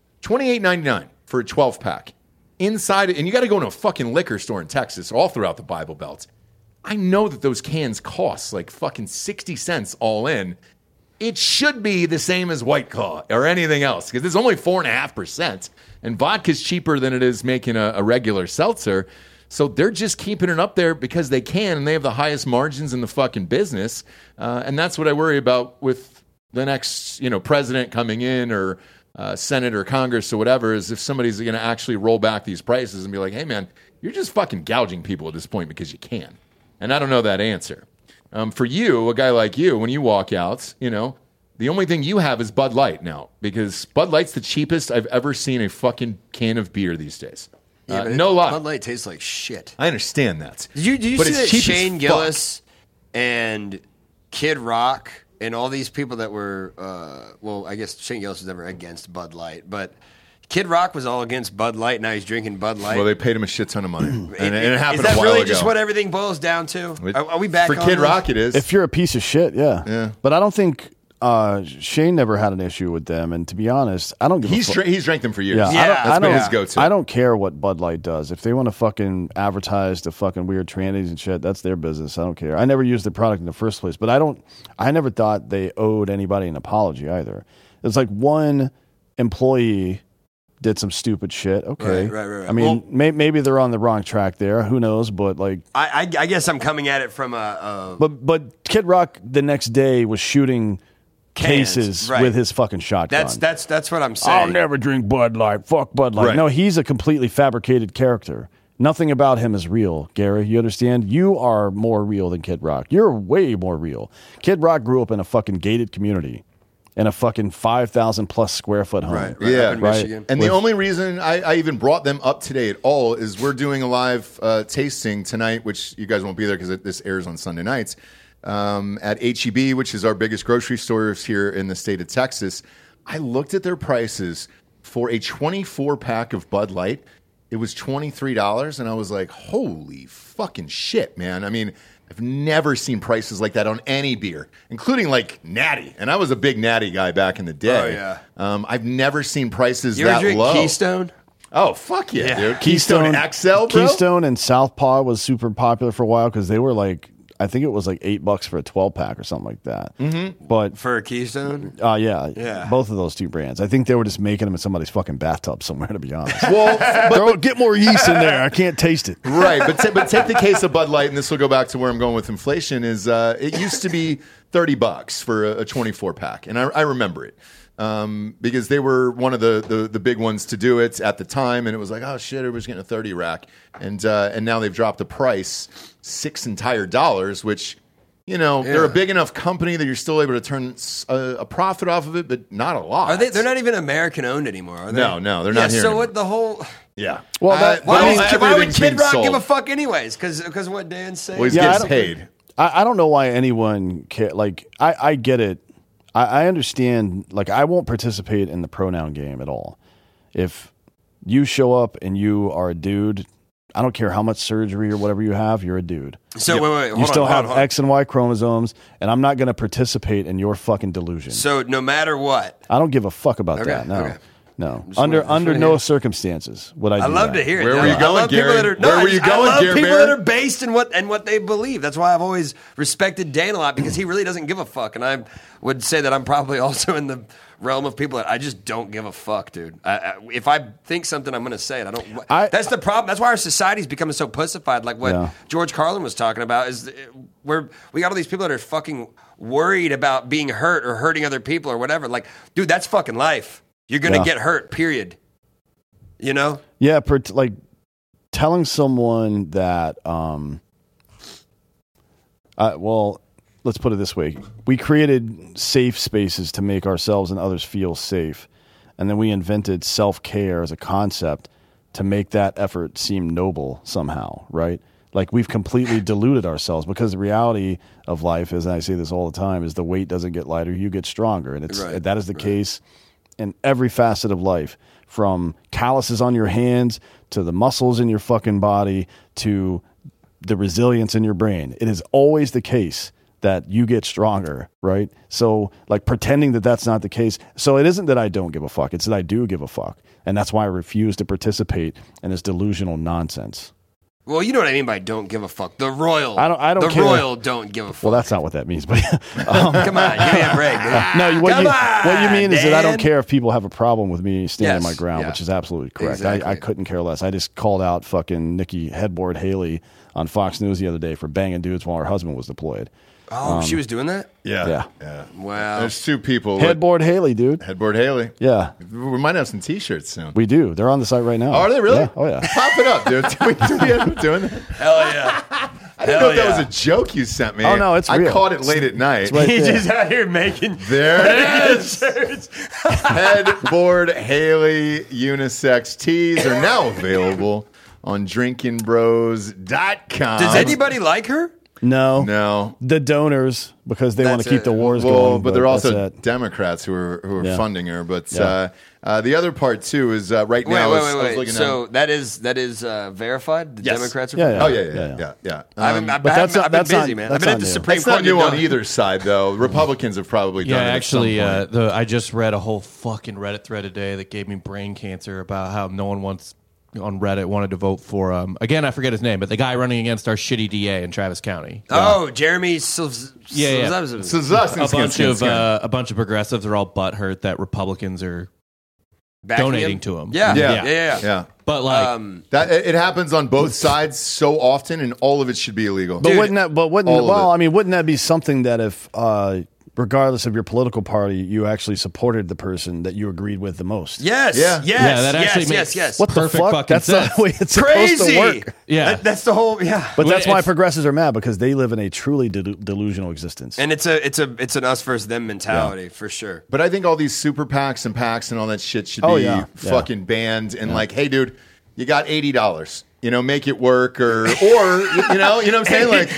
$28.99 for a 12-pack. Inside, and you got to go into a fucking liquor store in Texas, all throughout the Bible Belt. I know that those cans cost like fucking 60 cents all in. It should be the same as White Claw or anything else, because it's only 4.5%, and vodka's cheaper than it is making a regular seltzer. So they're just keeping it up there because they can, and they have the highest margins in the fucking business. And that's what I worry about with the next, president coming in, or Senate or Congress or whatever, is if somebody's going to actually roll back these prices and be like, hey, man, you're just fucking gouging people at this point because you can. And I don't know that answer. For you, a guy like you, when you walk out, the only thing you have is Bud Light now, because Bud Light's the cheapest I've ever seen a fucking can of beer these days. Yeah, but no lie. Bud Light tastes like shit. I understand that. Did you But see it's that cheap as Shane fuck. Gillis and Kid Rock and all these people that were, well, I guess Shane Gillis was never against Bud Light, but Kid Rock was all against Bud Light. Now he's drinking Bud Light. Well, they paid him a shit ton of money, and it happened Is that a while really ago. just what everything boils down to? Are we back for on Kid this? Rock? It is. If you're a piece of shit, yeah. Yeah. But I don't think Shane never had an issue with them. And to be honest, I don't give a fuck. He's drank them for years. Yeah, That's been his go-to. I don't care what Bud Light does. If they want to fucking advertise the fucking weird trannies and shit, that's their business. I don't care. I never used the product in the first place, but I never thought they owed anybody an apology either. It's like one employee did some stupid shit. Okay. Right. I mean, maybe they're on the wrong track there. Who knows? But like, I guess I'm coming at it from a but Kid Rock the next day was shooting Cans, cases right. with his fucking shotgun. That's what I'm saying. I'll never drink Bud Light. Fuck Bud Light. Right. No, he's a completely fabricated character. Nothing about him is real, Gary. You understand? You are more real than Kid Rock. You're way more real. Kid Rock grew up in a fucking gated community in a fucking 5,000 plus square foot home. Right, Yeah, up in right. Michigan. And the only reason I even brought them up today at all is we're doing a live tasting tonight, which you guys won't be there because this airs on Sunday nights, at HEB, which is our biggest grocery stores here in the state of Texas. I looked at their prices for a 24-pack of Bud Light. It was $23, and I was like, holy fucking shit, man. I mean, I've never seen prices like that on any beer, including like Natty. And I was a big Natty guy back in the day. Oh, yeah. I've never seen prices You ever that drink low. Keystone? Oh, fuck yeah, Yeah. dude. Keystone XL, bro? Keystone and Southpaw was super popular for a while because they were like, I think it was like $8 for a 12-pack or something like that. Mm-hmm. But For a Keystone? yeah, both of those two brands. I think they were just making them in somebody's fucking bathtub somewhere, to be honest. Well, Get more yeast in there. I can't taste it. right, but take the case of Bud Light, and this will go back to where I'm going with inflation. Is it used to be $30 for a 24-pack, and I remember it because they were one of the big ones to do it at the time, and it was like, oh shit, everybody's getting a 30 rack, and now they've dropped the price $6 entire dollars, which. You know, they're a big enough company that you're still able to turn a profit off of it, but not a lot. Are they? They're not even American owned anymore, are they? No, they're not here So anymore. what the whole? Yeah. Well, Why would everything's Kid being Rock sold. give a fuck anyways? Because what Dan's saying. Well, he's Yeah, I getting don't- paid. I don't know why anyone care. Like, I get it. I understand. Like, I won't participate in the pronoun game at all. If you show up and you are a dude, I don't care how much surgery or whatever you have, you're a dude. So wait, hold You on, still hold have on, hold on. X and Y chromosomes, and I'm not going to participate in your fucking delusion. So no matter what, I don't give a fuck about Okay, that. No, okay. no. Just Under wanted to no hear. circumstances would I do I love that. to hear it. Where were you I going, love people Gary? that are, Where were you I going, love Gary people Bear? that are based in what they believe. That's why I've always respected Dan a lot because he really doesn't give a fuck, and I would say that I'm probably also in the realm of people that I just don't give a fuck, dude. If I think something, I'm going to say it. That's the problem. That's why our society's becoming so pussified. Like what Yeah. George Carlin was talking about is we got all these people that are fucking worried about being hurt or hurting other people or whatever. Like, dude, that's fucking life. You're going to Yeah. get hurt, period. You know? Yeah, like telling someone that. Well, let's put it this way: we created safe spaces to make ourselves and others feel safe, and then we invented self-care as a concept to make that effort seem noble somehow, right? Like we've completely deluded ourselves because the reality of life, as I say this all the time, is the weight doesn't get lighter, you get stronger, and that is the case in every facet of life, from calluses on your hands to the muscles in your fucking body to the resilience in your brain. It is always the case that you get stronger, right? So like pretending that that's not the case. So it isn't that I don't give a fuck. It's that I do give a fuck. And that's why I refuse to participate in this delusional nonsense. Well, you know what I mean by don't give a fuck. The royal. I don't The care. royal don't give a fuck. Well, that's not what that means, but Come on, give me a break, dude. no, what you mean is that I don't Dan. care if people have a problem with me standing Yes, my ground, yeah. which is absolutely correct. Exactly. I couldn't care less. I just called out fucking Nikki Headboard Haley on Fox News the other day for banging dudes while her husband was deployed. Oh, she was doing that? Yeah. Wow. There's two people. Headboard Haley, dude. Headboard Haley. Yeah, We might have some T-shirts soon. we do. They're on the site right now. Oh, are they really? Yeah. Oh, yeah. Pop it up, dude. Do we end up doing that? Hell yeah. I didn't know if that was a joke you sent me. Oh, no, it's I real. caught it late at night. right He's there. just out here making. There it is. Headboard Haley unisex tees are now available on drinkingbros.com. Does anybody like her? No. The donors, because they want to That's keep the it. wars Well, going. but they're also that's it. Democrats who are Yeah. funding her. But Yeah. the other part too is right now. I was Wait. looking So at, that is verified. The Yes. Democrats are. Yeah, oh yeah. yeah. I've But that's not- been that's busy, not- man. that's I've been not at the new. Supreme It's Court. not new They've on done- either side, though. Republicans have probably Yeah, done it actually, at some point. I just read a whole fucking Reddit thread today that gave me brain cancer about how no one wants on Reddit wanted to vote for again I forget his name, but the guy running against our shitty DA in Travis County. Oh, Jeremy. Yeah. A bunch of progressives are all butthurt that Republicans are donating to him. Yeah. But like That it happens on both sides so often, and all of it should be illegal. But Dude, wouldn't that? But wouldn't? all of Well, it. I mean, wouldn't that be something that if, regardless of your political party, you actually supported the person that you agreed with the most? Yes. Yeah. Yes. Yeah, that actually makes- yes. What the Perfect fuck? fucking That's sense. not the way it's Crazy. supposed to work. Yeah. That's the whole. Yeah. But that's why It's- progressives are mad, because they live in a truly delusional existence. And it's an us versus them mentality for sure. But I think all these super PACs and PACs and all that shit should Oh, be yeah. fucking banned. And like, hey, dude, you got $80. Make it work, or you know what I'm saying? Like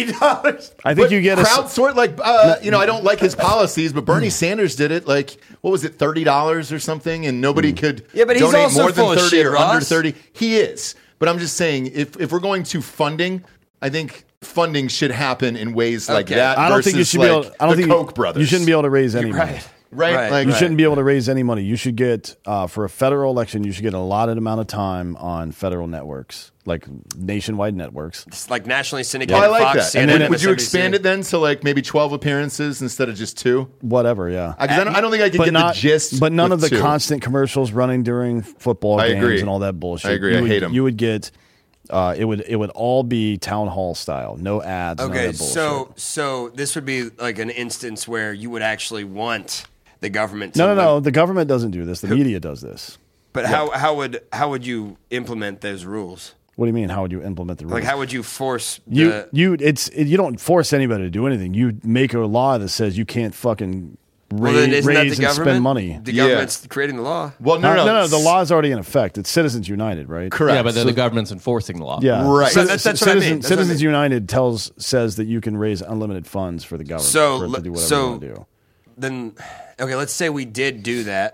$80. I think you get a crowdsource. Like, I don't like his policies, but Bernie Sanders did it. Like, what was it, $30 or something, and nobody could Yeah, but he's donate also more than full of 30 shit, or under Ross. 30. He is, but I'm just saying, if we're going to funding, I think funding should happen in ways like Okay. that. I don't think you versus, should be able. like, I don't the think Koch brothers. You shouldn't be able to raise any money. Right? Like, You shouldn't be able to raise any money. You should get for a federal election. You should get a allotted amount of time on federal networks, like nationwide networks. It's like nationally syndicated. Oh, I like Fox, that. And then CNN, would you MSNBC. expand it then to like maybe 12 appearances instead of just 2? Whatever, yeah. Because I don't think I could get the gist. But none with of the 2. constant commercials running during football I games agree. and all that bullshit. I agree. I hate 'em. You would get. It would all be town hall style, no ads. none of Okay, that bullshit. so this would be like an instance where you would actually want the government to No. The government doesn't do this. The media does this. But how would you implement those rules? What do you mean? How would you implement the rules? Like how would you force you don't force anybody to do anything. You make a law that says you can't fucking well, then isn't that raise the and government? spend money. The government's creating the law. Well, No. The law's already in effect. It's Citizens United, right? Correct. yeah, but then the government's enforcing the law. Yeah, Right. So, That's what I mean. That's what I Citizens mean. United says that you can raise unlimited funds for the government So, to do whatever so- you want to do. Then okay, let's say we did do that.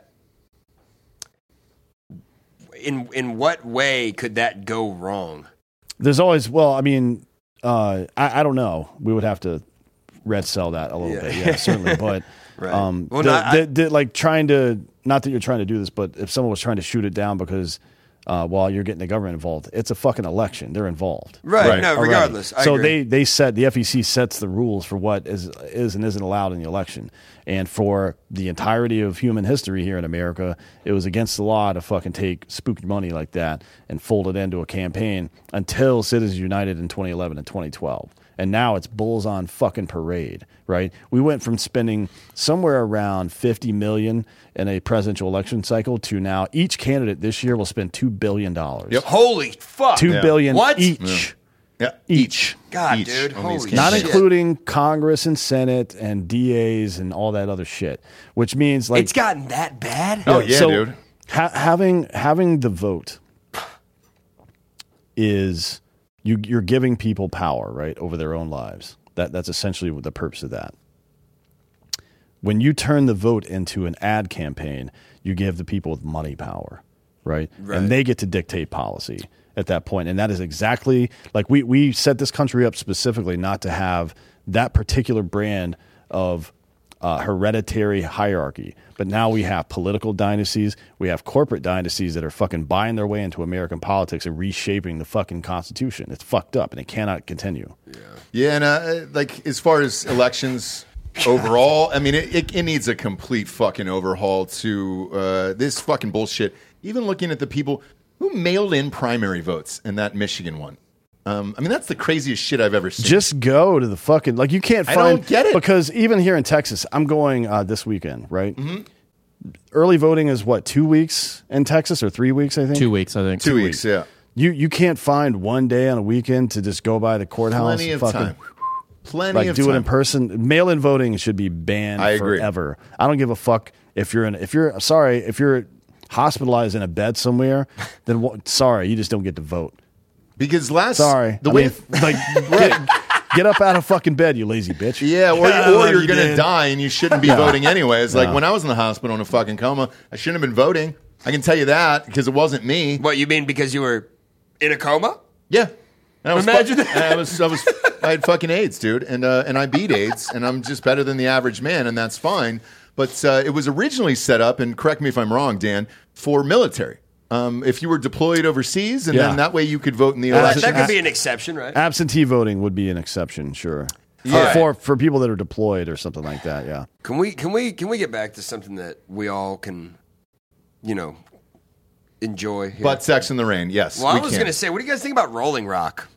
In what way could that go wrong? There's always I don't know. We would have to red sell that a little bit, yeah, certainly. But Right. well, Well, like trying to, not that you're trying to do this, but if someone was trying to shoot it down because while you're getting the government involved, it's a fucking election. They're involved. Right. No, Already. regardless. I So agree. the FEC sets the rules for what is and isn't allowed in the election. And for the entirety of human history here in America, it was against the law to fucking take spooked money like that and fold it into a campaign until Citizens United in 2011 and 2012. And now it's bulls on fucking parade, right? We went from spending somewhere around $50 million in a presidential election cycle to now each candidate this year will spend $2 billion. Yep. Holy fuck! $2 billion What? each. Yeah. Each. God, Each dude, on these holy Not shit. including Congress and Senate and DAs and all that other shit, which means like It's gotten that bad. Oh, yeah, dude. having the vote is you're giving people power, right, over their own lives. That's essentially what the purpose of that. When you turn the vote into an ad campaign, you give the people with money power, right? And they get to dictate policy at that point. And that is exactly like we set this country up specifically not to have that particular brand of hereditary hierarchy. But now we have political dynasties. We have corporate dynasties that are fucking buying their way into American politics and reshaping the fucking Constitution. It's fucked up and it cannot continue. Yeah, and like as far as elections overall, I mean, it needs a complete fucking overhaul to this fucking bullshit. Even looking at the people who mailed in primary votes in that Michigan one. I mean, that's the craziest shit I've ever seen. Just go to the fucking, like, you can't I find. don't get it. Because even here in Texas, I'm going this weekend, right? Mm-hmm. Early voting is what, 2 weeks in Texas or 3 weeks, I think? 2 weeks, I think. 2 weeks, yeah. You can't find one day on a weekend to just go by the courthouse. Plenty and of fucking, time. Plenty like, of do time. it in person. Mail-in voting should be banned I agree. forever. I don't give a fuck if you're hospitalized in a bed somewhere, then sorry, you just don't get to vote. Because Sorry. Get up out of fucking bed, you lazy bitch. Yeah, or you're going to die and you shouldn't be voting anyways. Like when I was in the hospital in a fucking coma, I shouldn't have been voting. I can tell you that because it wasn't me. What, you mean because you were in a coma? Yeah. And I was Imagine that. I had fucking AIDS, dude, and I beat AIDS, and I'm just better than the average man, and that's fine. But it was originally set up, and correct me if I'm wrong, Dan, for military. If you were deployed overseas, and then that way you could vote in the election. That could be an exception, right? Absentee voting would be an exception, sure. Yeah. For people that are deployed or something like that, yeah. Can we get back to something that we all can, enjoy here? Butt sex in the rain, yes. Well, I we was can. going to say, what do you guys think about Rolling Rock?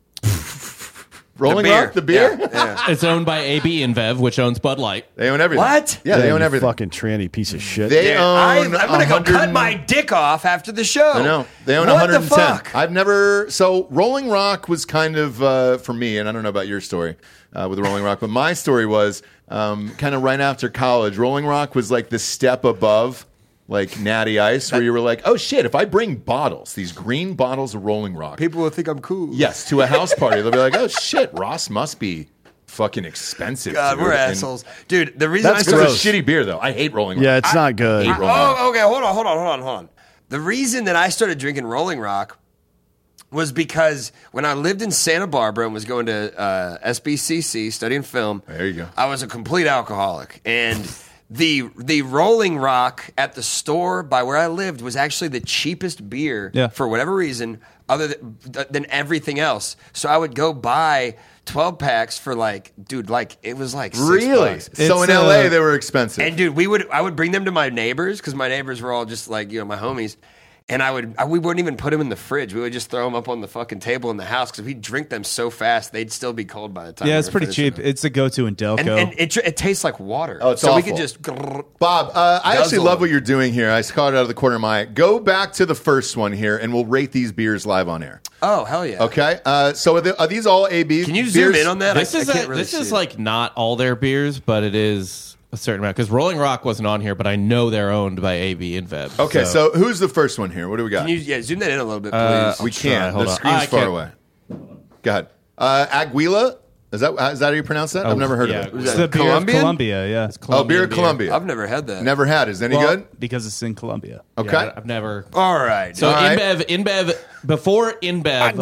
Rolling Rock, the beer? Yeah. It's owned by AB InBev, which owns Bud Light. They own everything. What? Yeah, they You own everything. Fucking tranny piece of shit. They own I'm going to go 100 cut my dick off after the show. I know. They own What 110. the fuck? I've never. So Rolling Rock was kind of, for me, and I don't know about your story with Rolling Rock, but my story was kind of right after college. Rolling Rock was like the step above like Natty Ice, where you were like, oh shit, if I bring bottles, these green bottles of Rolling Rock. People will think I'm cool. Yes, to a house party. They'll be like, oh shit, Ross must be fucking expensive. God, dude. we're And assholes. Dude, the reason It's I a started... shitty beer, though. I hate Rolling Rock. Yeah, it's not good. hate Rolling Rock. Oh, okay, hold on. The reason that I started drinking Rolling Rock was because when I lived in Santa Barbara and was going to SBCC studying film, There you go. I was a complete alcoholic. And the Rolling Rock at the store by where I lived was actually the cheapest beer for whatever reason other than everything else. So I would go buy 12 packs for it was like $6. Really? So in LA, they were expensive. And dude, I would bring them to my neighbors because my neighbors were all just like, my homies. And we wouldn't even put them in the fridge. We would just throw them up on the fucking table in the house because we'd drink them so fast they'd still be cold by the time. Yeah, we it's were pretty finishing cheap. them. It's a go-to in Delco. And it tastes like water. Oh, it's so we awful. could just Bob, I actually Guzzle. love what you're doing here. I caught it out of the corner of my eye. Go back to the first one here, and we'll rate these beers live on air. Oh, hell yeah. Okay? So are these all AB Can you beers? zoom in on that? This I is can't really this see is it. like not all their beers, but it is a certain amount because Rolling Rock wasn't on here, but I know they're owned by AB InBev. Okay, so who's the first one here? What do we got? Can you zoom that in a little bit, please? We can't. Hold The on. screen's I far can't. away. Go ahead. Aguila? Is that how you pronounce that? I've never heard yeah. of it. Was It's that the beer Colombian? of Colombia, yeah. Oh, beer of Colombia. I've never had that. Never had. Is it any Well, good? because it's in Colombia. Okay. Yeah, I've never. All right. So All right. InBev before InBev.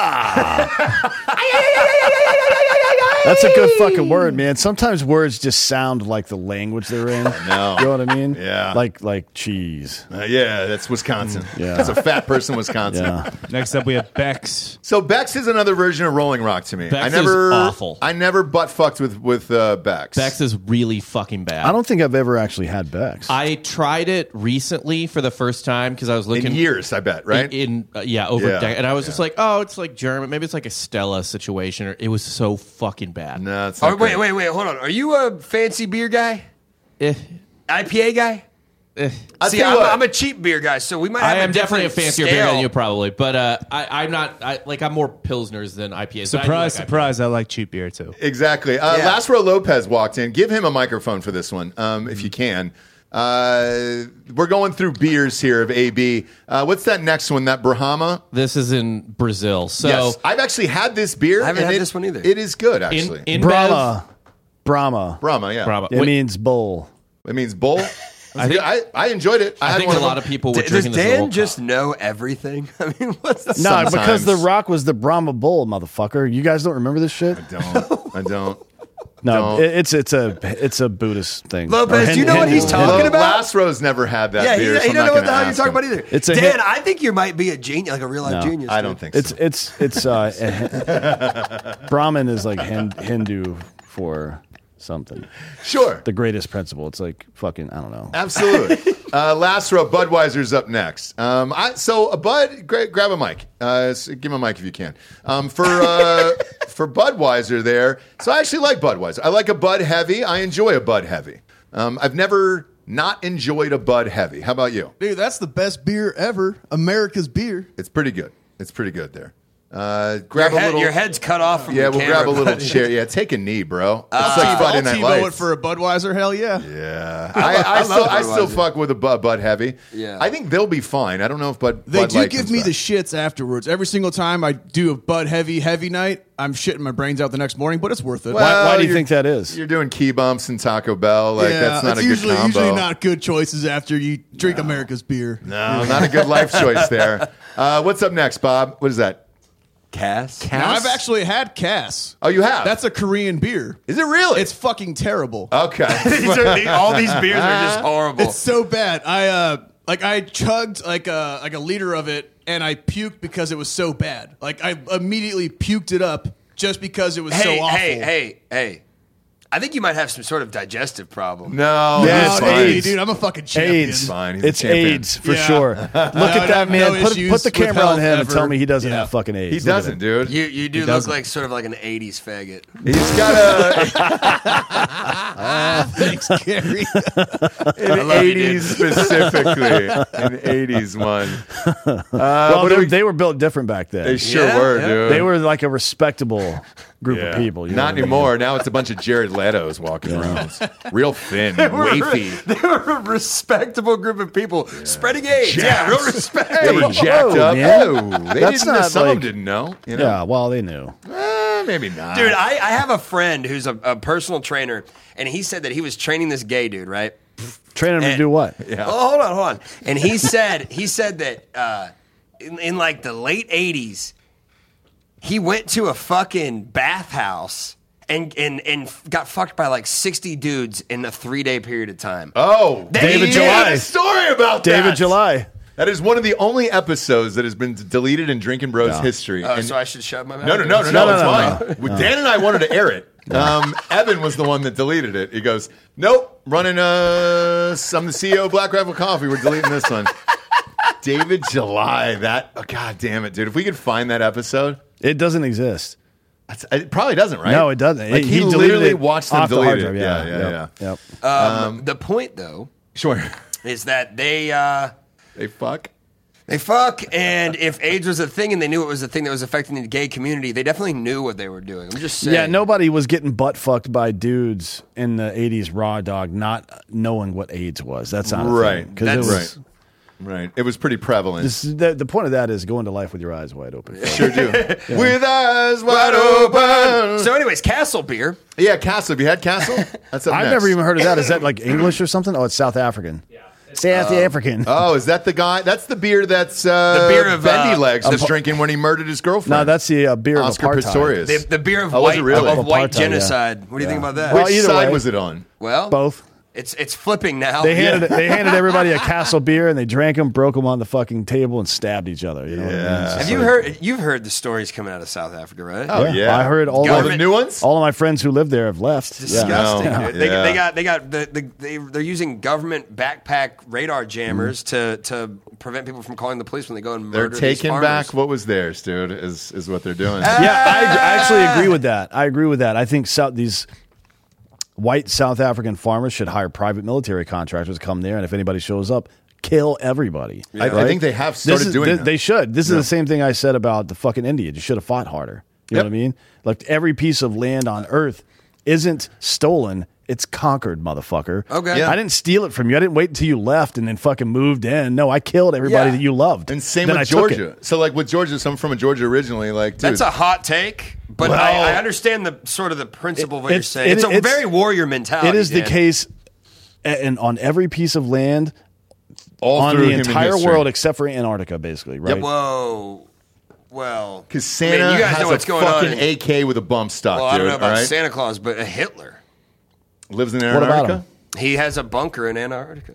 That's a good fucking word, man. Sometimes words just sound like the language they're in. know. You know what I mean? Yeah. Like cheese. Yeah, that's Wisconsin. Yeah. That's a fat person, Wisconsin. Yeah. Next up, we have Beck's. So Beck's is another version of Rolling Rock to me. Beck's is awful. I never butt fucked with Beck's. Beck's is really fucking bad. I don't think I've ever actually had Beck's. I tried it recently for the first time because I was looking in years, I bet, right? over Yeah, and I was just like, oh, it's like German. Maybe it's like a Stella situation. Or it was so fucking bad. No, it's not. Oh, wait, hold on. Are you a fancy beer guy? Eh, IPA guy? I'll See, tell you what. I'm a cheap beer guy, so we might have I am a definitely a different fancier scale. beer than you probably, but I'm not. I'm more pilsners than IPAs. but I do Surprise, like IPAs. surprise. I like cheap beer, too. Exactly. Lázaro Lopez walked in. Give him a microphone for this one, if you can. We're going through beers here of AB. What's that next one? That Brahma? This is in Brazil, so Yes. I've actually had this beer. I haven't and had this one either. It is good, actually. in Brahma. Brahma. Brahma, yeah. Brahma. It Wait, means bull. It means bull. think- I enjoyed it. I had think one a of lot them. of people were Does drinking this. Dan just know everything? I mean, what's the No, Sometimes. because The Rock was the Brahma bull, motherfucker. You guys don't remember this shit? I don't. No, Don't. it's a Buddhist thing. Lopez, Or do you know what he's Hindu. talking about? Lasro's never had that Yeah, beer. he so I'm don't not know what the gonna hell you're ask talking him. about either. It's a Dan, hit- I think you might be a genius, like a real life No, genius. I dude. don't think so. It's Brahmin is like Hindu for something. Sure. The greatest principle. It's like fucking I don't know. Absolutely. Lasro, Budweiser's up next. So a Bud, grab a mic. Give him a mic if you can. For Budweiser there. So I actually like Budweiser. I like a Bud Heavy. I enjoy a Bud Heavy. I've never not enjoyed a Bud Heavy. How about you? Dude, that's the best beer ever. America's beer. It's pretty good. It's pretty good there. Grab a little. Your head's cut off from Yeah, the we'll camera, grab a little buddy. chair. Yeah, take a knee, bro. It's like Friday Night TiVo it Lights. for a Budweiser. Hell yeah. Yeah, I still Budweiser. fuck with a Bud Heavy. Yeah. I think they'll be fine. I don't know if Bud. They Bud do Light give comes me back. the shits afterwards. Every single time I do a Bud heavy night, I'm shitting my brains out the next morning, but it's worth it. Why do you you're- think that is? You're doing key bumps and Taco Bell. Like that's not it's a good usually, combo. usually not good choices after you drink America's beer. No, not a good life choice there. What's up next, Bob? What is that? Cass? Now, I've actually had Cass. Oh, you have? That's a Korean beer. Is it really? It's fucking terrible. Okay. All these beers are just horrible. It's so bad. I chugged like a liter of it and I puked because it was so bad. Like I immediately puked it up just because it was so awful. Hey. I think you might have some sort of digestive problem. No, Yeah, it's it's fine. Hey, dude, I'm a fucking champion. AIDS. Fine, he's a It's champion. AIDS for Yeah. sure. Look at that man. no Put issues the with camera on health him and ever. tell me he doesn't Yeah. have fucking AIDS. He Look at doesn't, him. dude. You do look like sort of like an 80s faggot. He's got Thanks, Gary. an love you, 80s specifically, an 80s one. Well, what do we- they were built different back then. They sure Yeah, were, yeah. dude. They were like a respectable group Yeah. of people. You know Not what I mean? anymore. Now it's a bunch of Jared Leto's walking around. Real thin, wafy. They were a respectable group of people spreading AIDS. Yeah, real respect. They were jacked Whoa, up. man. Oh, they That's didn't. not Some of them like- didn't know. You know? Yeah, well, they knew. Maybe not. Dude, I have a friend who's a personal trainer, and he said that he was training this gay dude, right? Training them to And- do what? Oh, hold on. And he said that in like the late 80s, he went to a fucking bathhouse and got fucked by like 60 dudes in a 3-day period of time. Oh, David he July. had a story about that. David July. That is one of the only episodes that has been deleted in Drinking Bros history. Oh, And- so I should shut my mouth? No, it's no, fine. Well, Dan and I wanted to air it. Evan was the one that deleted it. He goes, "Nope, running. I'm the CEO of Black Rifle Coffee. We're deleting this one." David July. God damn it, dude! If we could find that episode, It doesn't exist. it probably doesn't, right? No, it doesn't. Like he deleted literally it watched them off the delete hard it. drive. Yeah. Yep. The point, though, Sure. is that they fuck. and if AIDS was a thing and they knew it was a thing that was affecting the gay community, they definitely knew what they were doing. I'm just saying. Yeah, nobody was getting butt fucked by dudes in the 80s raw dog not knowing what AIDS was. That's not a Right. thing. 'Cause That's- it was, Right. It was pretty prevalent. the point of that is go into life with your eyes wide open. Sure do. With eyes wide open. So, anyways, Castle beer. Yeah, Castle. Have you had Castle? That's up I've next. never even heard of that. Is that like English or something? Oh, it's South African. Yeah. South African. Oh, is that the guy? That's the beer that's beer of, Bendy Legs was the- drinking when he murdered his girlfriend. No, that's the beer Oscar of apartheid. Pistorius. The beer of Oh, was it really? of white Apartheid, yeah. genocide. What do you think about that? Well, Which either side way. was it on? Well, Both. it's flipping now. They handed everybody a Castle beer and they drank them, broke them on the fucking table, and stabbed each other. You know what I mean? It's Have just you like- heard? You've heard the stories coming out of South Africa, right? Oh, yeah. I heard all All my the new ones? all of my friends who live there have left. Disgusting, No. dude. Yeah. They got they're using government backpack radar jammers to prevent people from calling the police when they go and They're murder these taking farmers. back what was theirs, dude, is what they're doing. Yeah, I actually agree with that. I think these white South African farmers should hire private military contractors to come there, and if anybody shows up, kill everybody. I think they have started doing that. They should. This is the same thing I said about the fucking Indians. You should have fought harder. You know Yep. what I mean? Like every piece of land on Earth isn't stolen. It's conquered, motherfucker. Okay. Yeah. I didn't steal it from you. I didn't wait until you left and then fucking moved in. No, I killed everybody Yeah. that you loved. And same Then with I took it. Georgia. So, like with Georgia, I'm from Georgia originally. Like, dude, That's a hot take, but Well- I understand the sort of the principle of what you're It's- saying. it- It's a it's- very warrior mentality. It is the Dan. case, and on every piece of land all on through the human entire history. world except for Antarctica, basically, right? Whoa. Well, Because Santa I mean, you guys has know what's a going on. fucking AK with a bump stock, Well, I dude. don't know about all right? Santa Claus, but a Hitler. Lives in What about Antarctica. him? He has a bunker in Antarctica.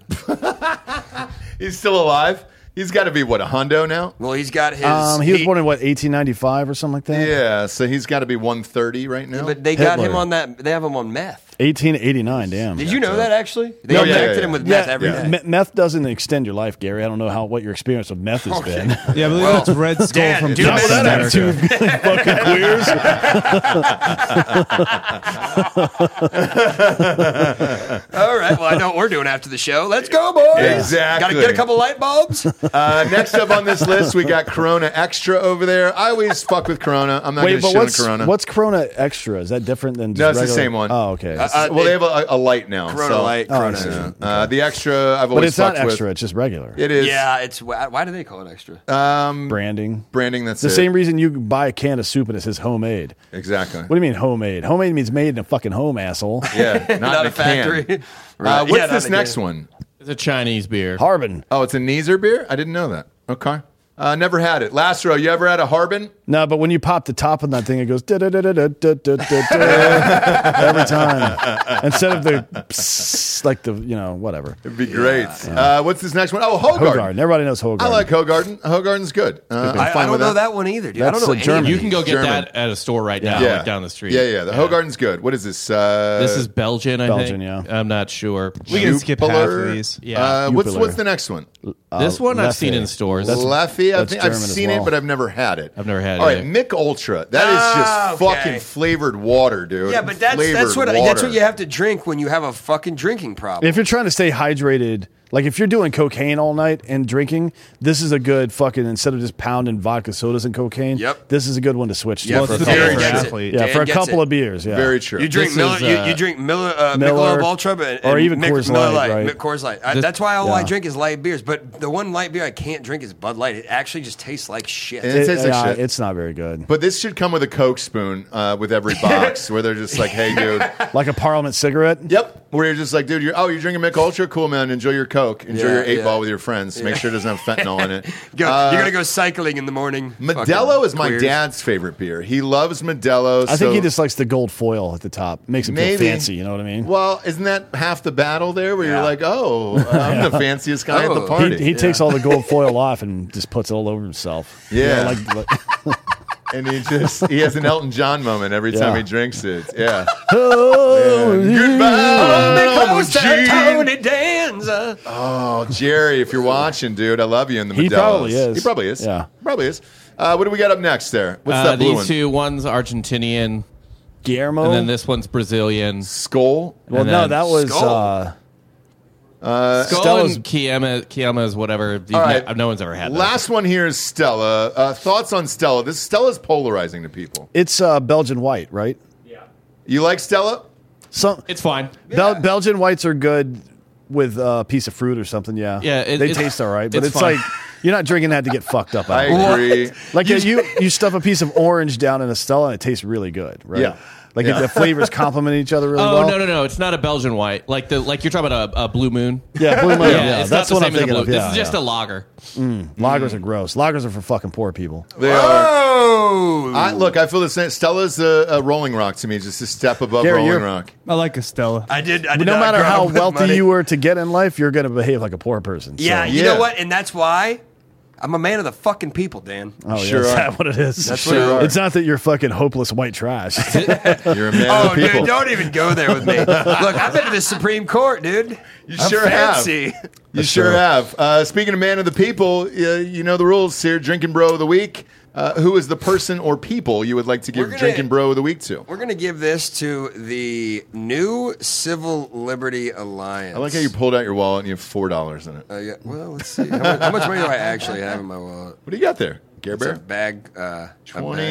He's still alive. He's got to be what, a hundo now? Well, he's got his. He was born in what 1895 or something like that. Yeah, so he's got to be 130 right now. But they got Hitler. him on that. They have him on meth. 1889, damn. Did you know that actually? They No, injected yeah. him with meth every day. Meth doesn't extend your life, Gary. I don't know what your experience with meth has been. Yeah, I believe that's Red Skull Dan, from do Captain that America. Fucking queers. All right. Well, I know what we're doing after the show. Let's go, boys. Exactly. Got to get a couple light bulbs. Next up on this list, we got Corona Extra over there. I always fuck with Corona. I'm not going Wait, to but shit on Corona. what's Corona Extra? Is that different than just No, it's the regular? same one. Oh, okay. Well, they have a light now. Corona so, Light. Oh, I Corona. see. The Extra, I've But always it's not fucked extra. with. It's just regular. It is. Yeah, it's why do they call it extra? Branding. Branding, that's The it. same reason you buy a can of soup and it says homemade. Exactly. What do you mean homemade? Homemade means made in a fucking home, asshole. Yeah, not, Not in a factory. Can. Right. What's Yeah, this not in a next can. one? It's a Chinese beer. Harbin. Oh, it's a Neezer beer? I didn't know that. Okay. Never had it. Lastro, you ever had a Harbin? No, but when you pop the top of that thing, it goes da-da-da-da-da-da-da-da every time. Instead of the psst, like the, whatever. It'd be great. What's this next one? Oh, Hogarden. Hogarden. Everybody knows Hogarden. I like Hogarden. Hogarden's good. I'm I fine don't with know that. that one either, dude. That's I don't know a German. any You of can these. go get German. that at a store right now, Yeah. like down the street. Yeah. The Hogarden's good. What is this? This is Belgian, I Belgian, think. yeah. I'm not sure. We can skip half Jupiler. of these. Yeah. What's Jupiler. the next one? This one I've Leffe. seen in stores. Leffy. that's I've German as seen well. it, but I've never had it. I've never had it All right, either. Mick Ultra. That is just okay. fucking flavored water, dude. Yeah, but that's Flavored what water. you have to drink when you have a fucking drinking problem. If you're trying to stay hydrated, like if you're doing cocaine all night and drinking, this is a good fucking, instead of just pounding vodka sodas and cocaine, Yep. this is a good one to switch to. Yeah, Well, for it's a the couple same of for beers. athlete. Yeah, Dan for a gets couple it. of beers. Yeah. Very true. You drink This Miller. is, You drink Miller, Miller, Michelob Ultra, or even Coors Miller Light, right? Coors Light. This- That's why all I yeah. drink is light beers. But the one light beer I can't drink is Bud Light. It actually just tastes like shit. And it tastes like yeah, shit. it's not very good. But this should come with a Coke spoon with every box, where they're just like, "Hey, dude." Like a Parliament cigarette. Yep. Where you're just like, dude, you're drinking Mick Ultra? Cool, man. Enjoy your Coke. Enjoy Yeah, your 8 yeah. ball with your friends. Make sure it doesn't have fentanyl in it. You're gonna go cycling in the morning. Modelo Fucking is my queers. dad's favorite beer. He loves Modelo. I think he just likes the gold foil at the top. Makes him Maybe. feel fancy, you know what I mean? Well, isn't that half the battle there? Where Yeah. you're like, oh, I'm the fanciest guy at the Oh. party. He takes all the gold foil off and just puts it all over himself. Yeah. You know, like And he has an Elton John moment every time Yeah. he drinks it. Yeah. oh, Goodbye, Close to Gene. Tony Danza. Oh, Jerry, if you're watching, dude, I love you in the Modelos. He probably is. He probably is. Yeah. Probably is. What do we got up next there? What's that blue These one? two, one's Argentinian, Guillermo. and then this one's Brazilian. Skull? well, and no, then that was Skull. Skull Stella's- and Kiema's whatever. All right. No one's ever had that. Last one here is Stella. Thoughts on Stella? Stella's polarizing to people. it's Belgian white, right? You like Stella? It's fine. Belgian whites are good with a piece of fruit or something. Yeah, Yeah, they it's- taste all right, but it's it's fine. like you're not drinking that to get fucked up. I out of it. agree. Like you stuff a piece of orange down in a Stella and it tastes really good, right? Yeah. Like Yeah. the flavors complement each other really Oh well. no! It's not a Belgian white. Like you're talking about a Blue Moon. Yeah, Blue Moon. Yeah, it's that's not what the I'm same as a thinking Blue. of. This Yeah, is just yeah. a lager. Lagers are gross. Lagers are for fucking poor people. They are. Oh, I feel the same. Stella's a Rolling Rock to me, just a step above Gary, Rolling you're- Rock. I like Estella. I did. No not matter grow how up with wealthy money. you were to get in life, you're going to behave like a poor person. Yeah, So. you Yeah. know what? And that's why I'm a man of the fucking people, Dan. Oh, Sure yeah, is are. that what it is? That's what you are. It's not that you're fucking hopeless white trash. You're a man Oh, of the people. dude, don't even go there with me. Look, I've been to the Supreme Court, dude. You I'm sure fancy. have. You sure have. Speaking of man of the people, you know the rules here. Drinking Bro of the Week. Who is the person or people you would like to give gonna- Drinking Bro of the Week to? We're going to give this to the New Civil Liberty Alliance. I like how you pulled out your wallet and you have $4 in it. Yeah, well, let's see. How much money do I actually have in my wallet? What do you got there, Gare It's a Bear? bag. A bag.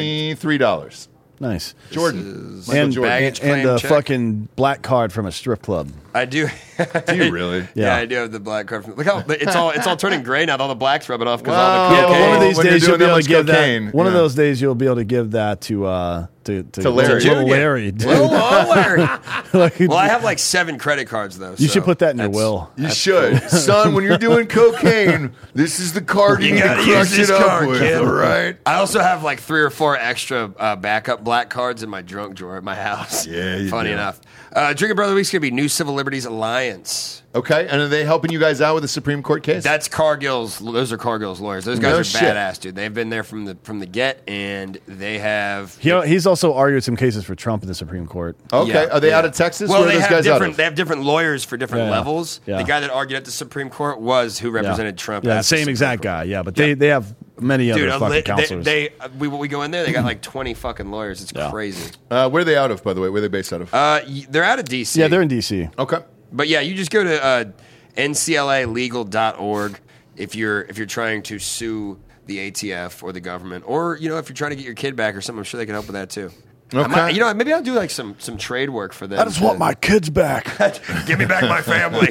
$23. Nice. Jordan. is- Michael And, Jordan. baggage and claim a check. fucking black card from a strip club. I do. Do you really? Yeah, I do have the black card. Look how it's all turning gray now. All the black's rubbing off because all Wow. the Yeah, cocaine. but one of these when you're days you'll doing be that able much to give cocaine, that. One of yeah. those days you'll be able to give that to Larry. little Larry. Little Larry. Like, Well, I have like 7 credit cards though. you so should put that in your that's- will. You should. Son, when you're doing cocaine, this is the card you, You need to gotta crush use this it up card, with, kid. all right? I also have like 3 or 4 extra backup black cards in my drunk drawer at my house. Yeah, you Funny do. enough. Drinking Brother Week's gonna be New Civil Liberties Alliance. Okay, and are they helping you guys out with the Supreme Court case? That's Cargill's. Those are Cargill's lawyers. Those guys No are shit. badass, dude. They've been there from the get, and they have. He's also also argued some cases for Trump in the Supreme Court. Okay, Yeah, are they yeah. out of Texas? Well, Where are they those have guys out different. of? They have different lawyers for different Yeah. levels. Yeah. The guy that argued at the Supreme Court was who represented Trump. Yeah, at the the same Supreme exact Court. guy. Yeah, but they have many Dude, other fucking counselors. we go in there. They got like 20 fucking lawyers. It's Yeah. crazy. Where are they out of, by the way? Where are they based out of? They're out of DC. yeah, they're in D.C. Okay. But yeah, you just go to nclalegal.org if you're trying to sue the ATF or the government, or if you're trying to get your kid back or something. I'm sure they can help with that too. Okay. Maybe I'll do like some trade work for them. I just want my kids back. give me back my family.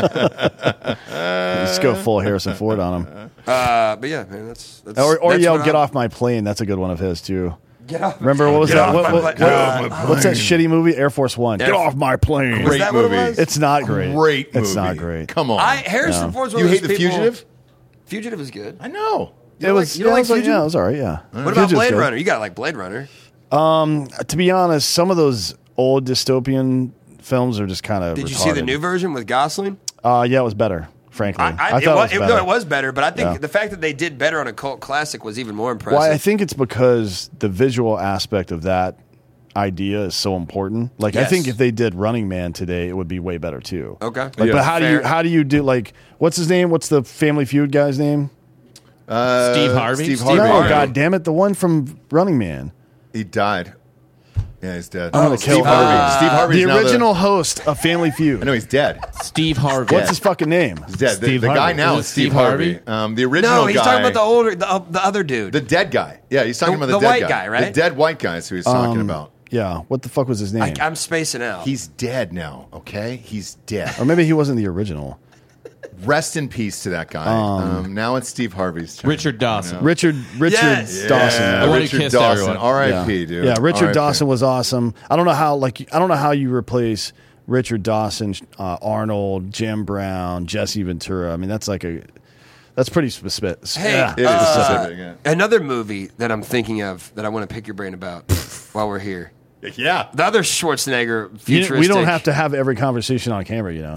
Just go full Harrison Ford on him. But yeah, man, that's Or that's yell, what "Get I'm- off my plane." That's a good one of his too. Get off. Remember what was Get that? off my plane. What's that shitty movie? Air Force One. Get off my plane. Was Great that what it movie. was? It's not great. Great movie. It's not great. Come on. Harrison Ford's one you of hate those The people- Fugitive? Fugitive is good. I know. It was. you don't like it was Fugitive? yeah, it was all right. Yeah. What about Fugitive's Blade good. Runner? You got like Blade Runner. To be honest, some of those old dystopian films are just kind of. Did you see the new version with Gosling? Yeah, it was better. Frankly, I it thought it was better. it was better, but I think Yeah. the fact that they did better on a cult classic was even more impressive. Well, I think it's because the visual aspect of that idea is so important. Like, I Yes. think if they did Running Man today, it would be way better too. Okay. Like, Yeah. but Fair. how do you do like what's his name? What's the Family Feud guy's name? Steve Harvey? Steve Steve Harvey. No, Harvey. God damn it, the one from Running Man. He died. Yeah, he's dead. I'm gonna kill Steve Harvey. Harvey. Steve Harvey's The now original host of Family Feud. I know he's dead. Steve Harvey. What's his fucking name? He's dead. The Steve guy Harvey. now Is it is Steve Steve Harvey. Harvey? The original No, he's guy. talking about the other dude. the dead guy. Yeah, he's talking The- about the the dead white guy, right? The dead white guy is who he's talking about. Yeah, what the fuck was his name? I'm spacing out. He's dead now, okay? He's dead. Or maybe he wasn't the original. Rest in peace to that guy. Now it's Steve Harvey's turn. Richard Dawson. Richard Yes. Dawson. Yeah, The one who Richard kissed Dawson. everyone. R.I.P., dude. Yeah, Richard R.I.P. Dawson was awesome. I don't know how you replace Richard Dawson, Arnold, Jim Brown, Jesse Ventura. I mean, that's pretty specific. Hey, yeah. It is specific, yeah. Another movie that I'm thinking of that I want to pick your brain about while we're here. Yeah. The other Schwarzenegger futuristic. We don't have to have every conversation on camera, you know.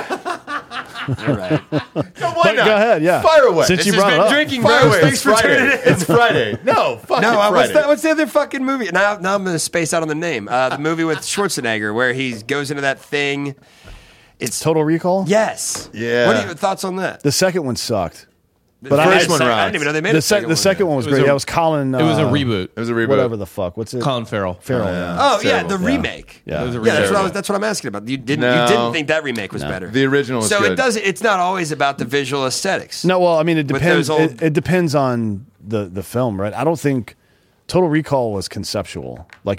You're right. No, why But not? go ahead, yeah. Fire away. Since This you has brought been it up. drinking, Fire bro. away. Thanks It's for Friday. tuning in. It's Friday. No, fuck No, it, Friday. what's the other fucking movie? Now I'm going to space out on the name. The movie with Schwarzenegger where he goes into that thing. It's Total Recall? Yes. Yeah. What are your thoughts on that? The second one sucked. But I first one didn't rocked. even know they made The a second second one was It was great. a- That was Colin. It was a reboot. It was a reboot. Whatever the fuck. What's it? Colin Farrell. Farrell. yeah. Oh yeah, Terrible. the remake. Yeah. It was a Yeah, remake. that's what I'm asking about. You didn't No. think that remake was better. The original was So good. it does. It's not always about the visual aesthetics. No, well, I mean, it With depends. those old- It depends on the film, right? I don't think Total Recall was conceptual. Like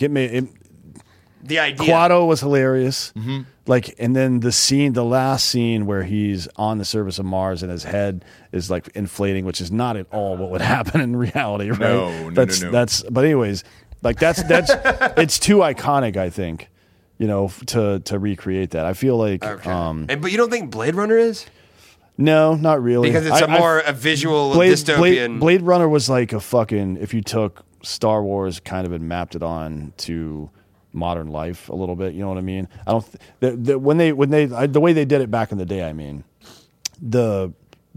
the idea. Quado was hilarious. Mm-hmm. Like, and then the last scene where he's on the surface of Mars and his head is like inflating, which is not at all what would happen in reality, right? No. But anyways, like that's it's too iconic, I think, to recreate that. I feel like, Okay. But you don't think Blade Runner is? no, not really, Because it's a visual dystopian. Blade Runner was like a fucking, if you took Star Wars kind of and mapped it on to modern life a little bit, you know what I mean? I don't when they the way they did it back in the day, I mean, the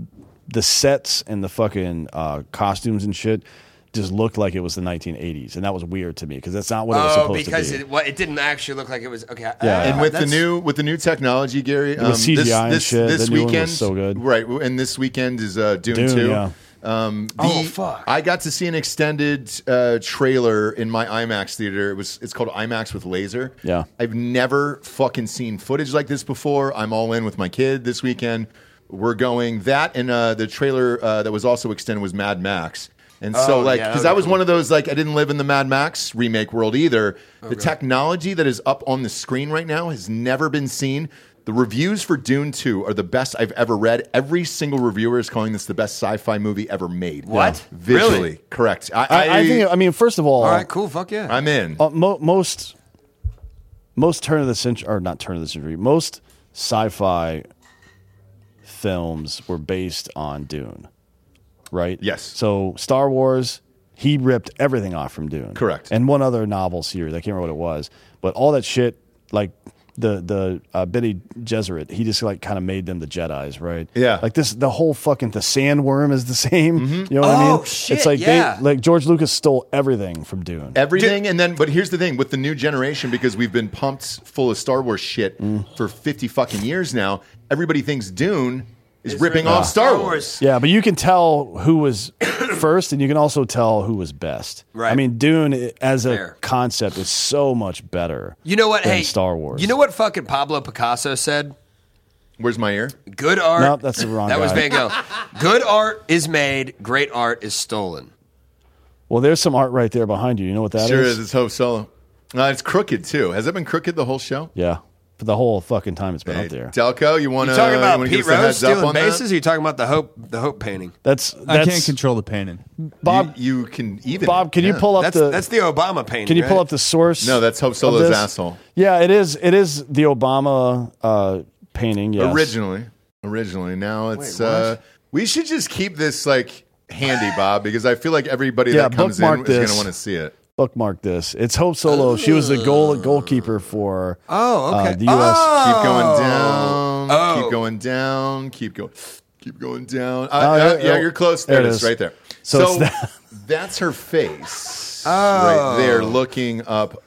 sets and the fucking costumes and shit just looked like it was the 1980s, and that was weird to me because that's not what it was supposed because to be. it didn't actually look like it was. Okay. Yeah. And with the new technology, Gary, With CGI and shit, this the new one was weekend, so good. right? And this weekend is Dune Dune, 2. yeah. Fuck. I got to see an extended trailer in my IMAX theater. It's called IMAX with laser. Yeah. I've never fucking seen footage like this before. I'm all in with my kid this weekend. We're going that, and the trailer that was also extended was Mad Max. And so, yeah, because that I would was be one of those, I didn't live in the Mad Max remake world either. The technology that is up on the screen right now has never been seen. The reviews for Dune 2 are the best I've ever read. Every single reviewer is calling this the best sci-fi movie ever made. What? Visually, Really? correct. I think. I mean, first of all, All right. Cool. Fuck yeah. I'm in. most turn of the century, or not turn of the century, most sci-fi films were based on Dune, right? Yes. So Star Wars, he ripped everything off from Dune. Correct. And one other novel series, I can't remember what it was, but all that shit, like the Bene Gesserit, he just like kind of made them the Jedis, right? Yeah. Like the whole fucking the sandworm is the same. You know what I mean? shit, It's like yeah. like George Lucas stole everything from Dune. Everything, and then, but here's the thing with the new generation, because we've been pumped full of Star Wars shit for 50 fucking years now. Everybody thinks Dune is ripping off Star Wars. Yeah, but you can tell who was first, and you can also tell who was best. Right. I mean, Dune as a Fair. concept is so much better. You know what? Than Hey, Star Wars. You know what fucking Pablo Picasso said? Where's my ear? Good art. Nope, that's the wrong That was guy. Van Gogh. Good art is made. Great art is stolen. Well, there's some art right there behind you. You know what that is? Sure is. It's Hope Solo. It's crooked too. Has it been crooked the whole show? Yeah, for the whole fucking time it's been Hey, up there. Delco, you want You to talking about give Pete us a Rose heads up stealing on that? bases? Or you talking about the Hope painting? That's I can't control the painting. Bob. You can even. Bob, can you yeah. pull up That's the Obama painting. Can you pull right? up the source? No, that's Hope of Solo's this? asshole. Yeah, it is. It is the Obama painting. Yes. Originally. Now it's. We should just keep this like handy, Bob, because I feel like everybody that comes in bookmark is going this. to want to see it. Bookmark this. It's Hope Solo. She was the goalkeeper for okay. the U.S. Keep going down. Keep going down. Keep going down. Yeah, you're close. There it is, right there. So it's that's her face right there, looking up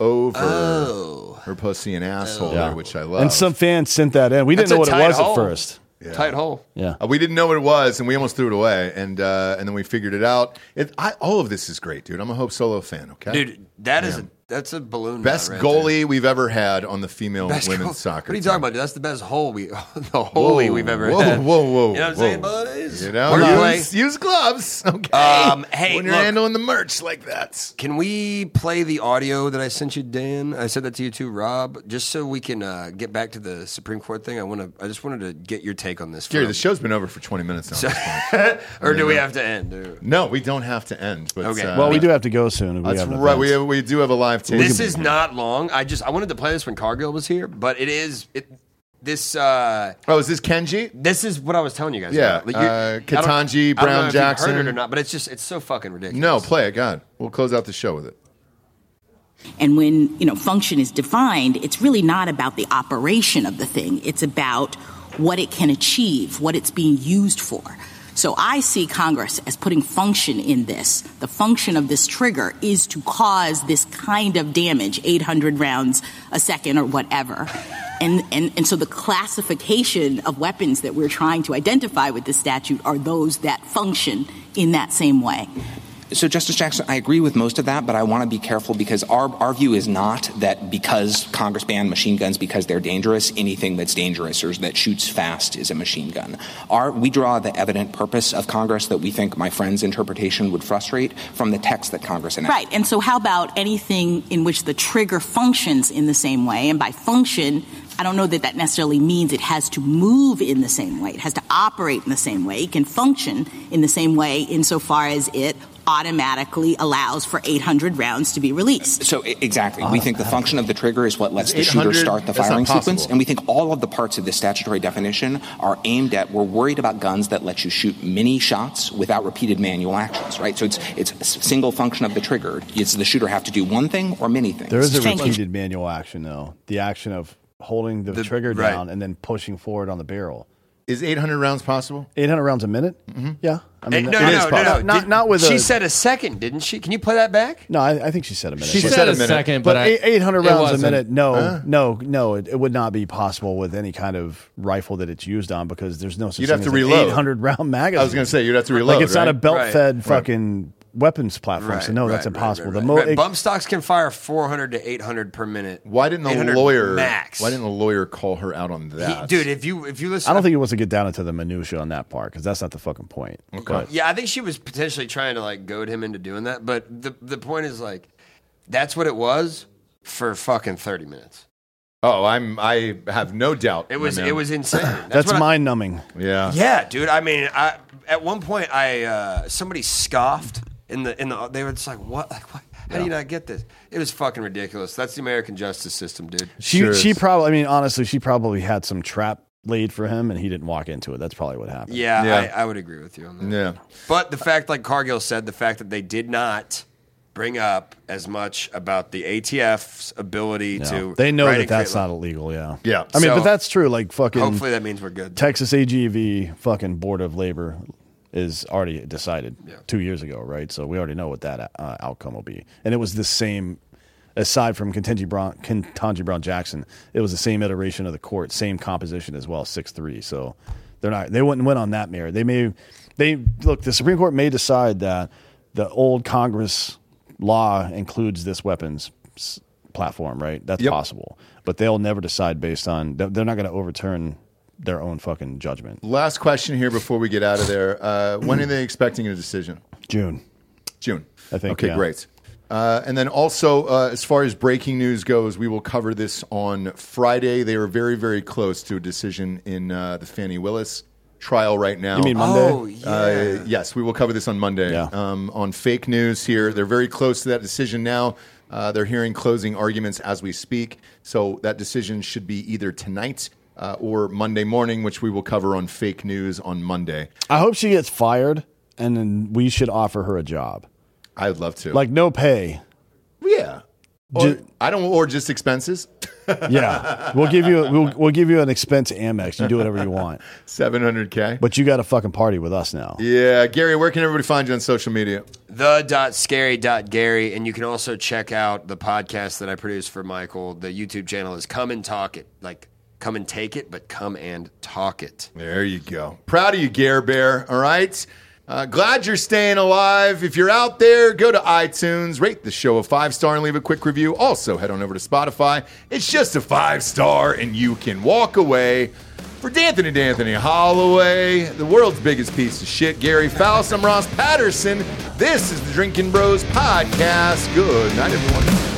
over her pussy and asshole, there, which I love. And some fans sent that in. We didn't That's know a what it tight was hole. at first. Tight hole. Yeah. We didn't know what it was, and we almost threw it away, and then we figured it out. All of this is great, dude. I'm a Hope Solo fan. Okay, Dude, that's a balloon. best right goalie there. we've ever had on the female Best women's goal- soccer. What are you team. talking about, dude? That's the best hole we've ever had. Whoa! You know what I'm saying, buddies? You know, Wordplay. use gloves. Okay. Hey, when you're look. handling the merch like that. Can we play the audio that I sent you, Dan? I said that to you too, Rob, just so we can get back to the Supreme Court thing. I just wanted to get your take on this. Gary, from- the show's been over for 20 minutes now. at this point. or do we have to end? No, we don't have to end. But, Okay. Well, we do have to go soon. We That's have an right. event. We do have a live tape. This is not long. I wanted to play this when Cargill was here, but it is this. Oh, is this Kenji? This is what I was telling you guys. Yeah, about. Like, Katanji, I don't know Brown if Jackson. you've heard it or not, but it's so fucking ridiculous. No, play it. God, we'll close out the show with it. And when, function is defined, it's really not about the operation of the thing. It's about what it can achieve, what it's being used for. So I see Congress as putting function in this. The function of this trigger is to cause this kind of damage, 800 rounds a second or whatever. And so the classification of weapons that we're trying to identify with this statute are those that function in that same way. So, Justice Jackson, I agree with most of that, but I want to be careful because our view is not that because Congress banned machine guns because they're dangerous, anything that's dangerous or that shoots fast is a machine gun. We draw the evident purpose of Congress that we think my friend's interpretation would frustrate from the text that Congress enacted. Right. And so how about anything in which the trigger functions in the same way? And by function, I don't know that that necessarily means it has to move in the same way. It has to operate in the same way. It can function in the same way insofar as it automatically allows for 800 rounds to be released. So exactly. We think the function of the trigger is what lets the 800, shooter start the that's not firing sequence. possible. And we think all of the parts of this statutory definition are aimed at, we're worried about guns that let you shoot many shots without repeated manual actions, right? So it's a single function of the trigger. Does the shooter have to do one thing or many things? There is a Thank you. repeated manual action, though. The action of holding the trigger right. down and then pushing forward on the barrel. Is 800 rounds possible? 800 rounds a minute? Mm-hmm. Yeah. I mean, No. Not with She a, said a second, didn't she? Can you play that back? No, I think she said a minute. She But- said a minute. second, but but 800 it rounds a wasn't. minute, no, it would not be possible with any kind of rifle that it's used on because there's no such You'd thing have to as an reload. 800 round magazine. I was going to say you'd have to reload. Like it's not a right? belt-fed Right. fucking weapons platform. So no, that's impossible. The Bump stocks can fire 400 to 800 per minute. Why didn't the 800 lawyer? max? Why didn't the lawyer call her out on that? Dude, if you listen, I don't think he wants to get down into the minutia on that part because that's not the fucking point. Okay. Yeah, I think she was potentially trying to like goad him into doing that, but the point is like that's what it was for fucking 30 minutes. Oh, I have no doubt. It was insane. That's what mind numbing. Yeah. Yeah, dude. I mean, at one point somebody scoffed in the they were just like, what? Like, what? How do you not get this? It was fucking ridiculous. That's the American justice system, dude. She probably, I mean, honestly, she probably had some trap laid for him and he didn't walk into it. That's probably what happened. Yeah. I would agree with you on that. Yeah. But the fact, like Cargill said, the fact that they did not bring up as much about the ATF's ability to. They know write that and that's create law. not illegal. Yeah. Yeah. I mean, So, but that's true. Like fucking. Hopefully that means we're good. Texas AGV fucking Board of Labor is already decided 2 years ago, right? So we already know what that outcome will be, and it was the same. Aside from Ketanji Brown Jackson, it was the same iteration of the court, same composition as well, 6-3. So they wouldn't win on that merit. Look, the Supreme Court may decide that the old Congress law includes this weapons platform, right? That's possible, but they'll never decide based on. They're not going to overturn their own fucking judgment. Last question here before we get out of there. When are they expecting a decision? June, I think. Okay, yeah. great. And then also, as far as breaking news goes, we will cover this on Friday. They are very, very close to a decision in the Fannie Willis trial right now. You mean Monday? Oh, yeah. Yes, we will cover this on Monday. Yeah. On fake news here. They're very close to that decision now. They're hearing closing arguments as we speak. So that decision should be either tonight or Monday morning, which we will cover on fake news on Monday. I hope she gets fired, and then we should offer her a job. I'd love to. Like no pay. Yeah. Or just expenses. Yeah, we'll give you an expense Amex. You do whatever you want. $700K. But you got to fucking party with us now. Yeah, Gary, where can everybody find you on social media? The.scary.gary, and you can also check out the podcast that I produce for Michael. The YouTube channel is Come and Talk It. Like, come and take it, but come and talk it. There you go. Proud of you, Gare Bear. All right. Glad you're staying alive. If you're out there, go to iTunes, rate the show a 5-star and leave a quick review. Also, head on over to Spotify. It's just a 5-star and you can walk away. For D'Anthony Holloway, the world's biggest piece of shit, Gary Faust, I'm Ross Patterson. This is the Drinking Bros Podcast. Good night, everyone.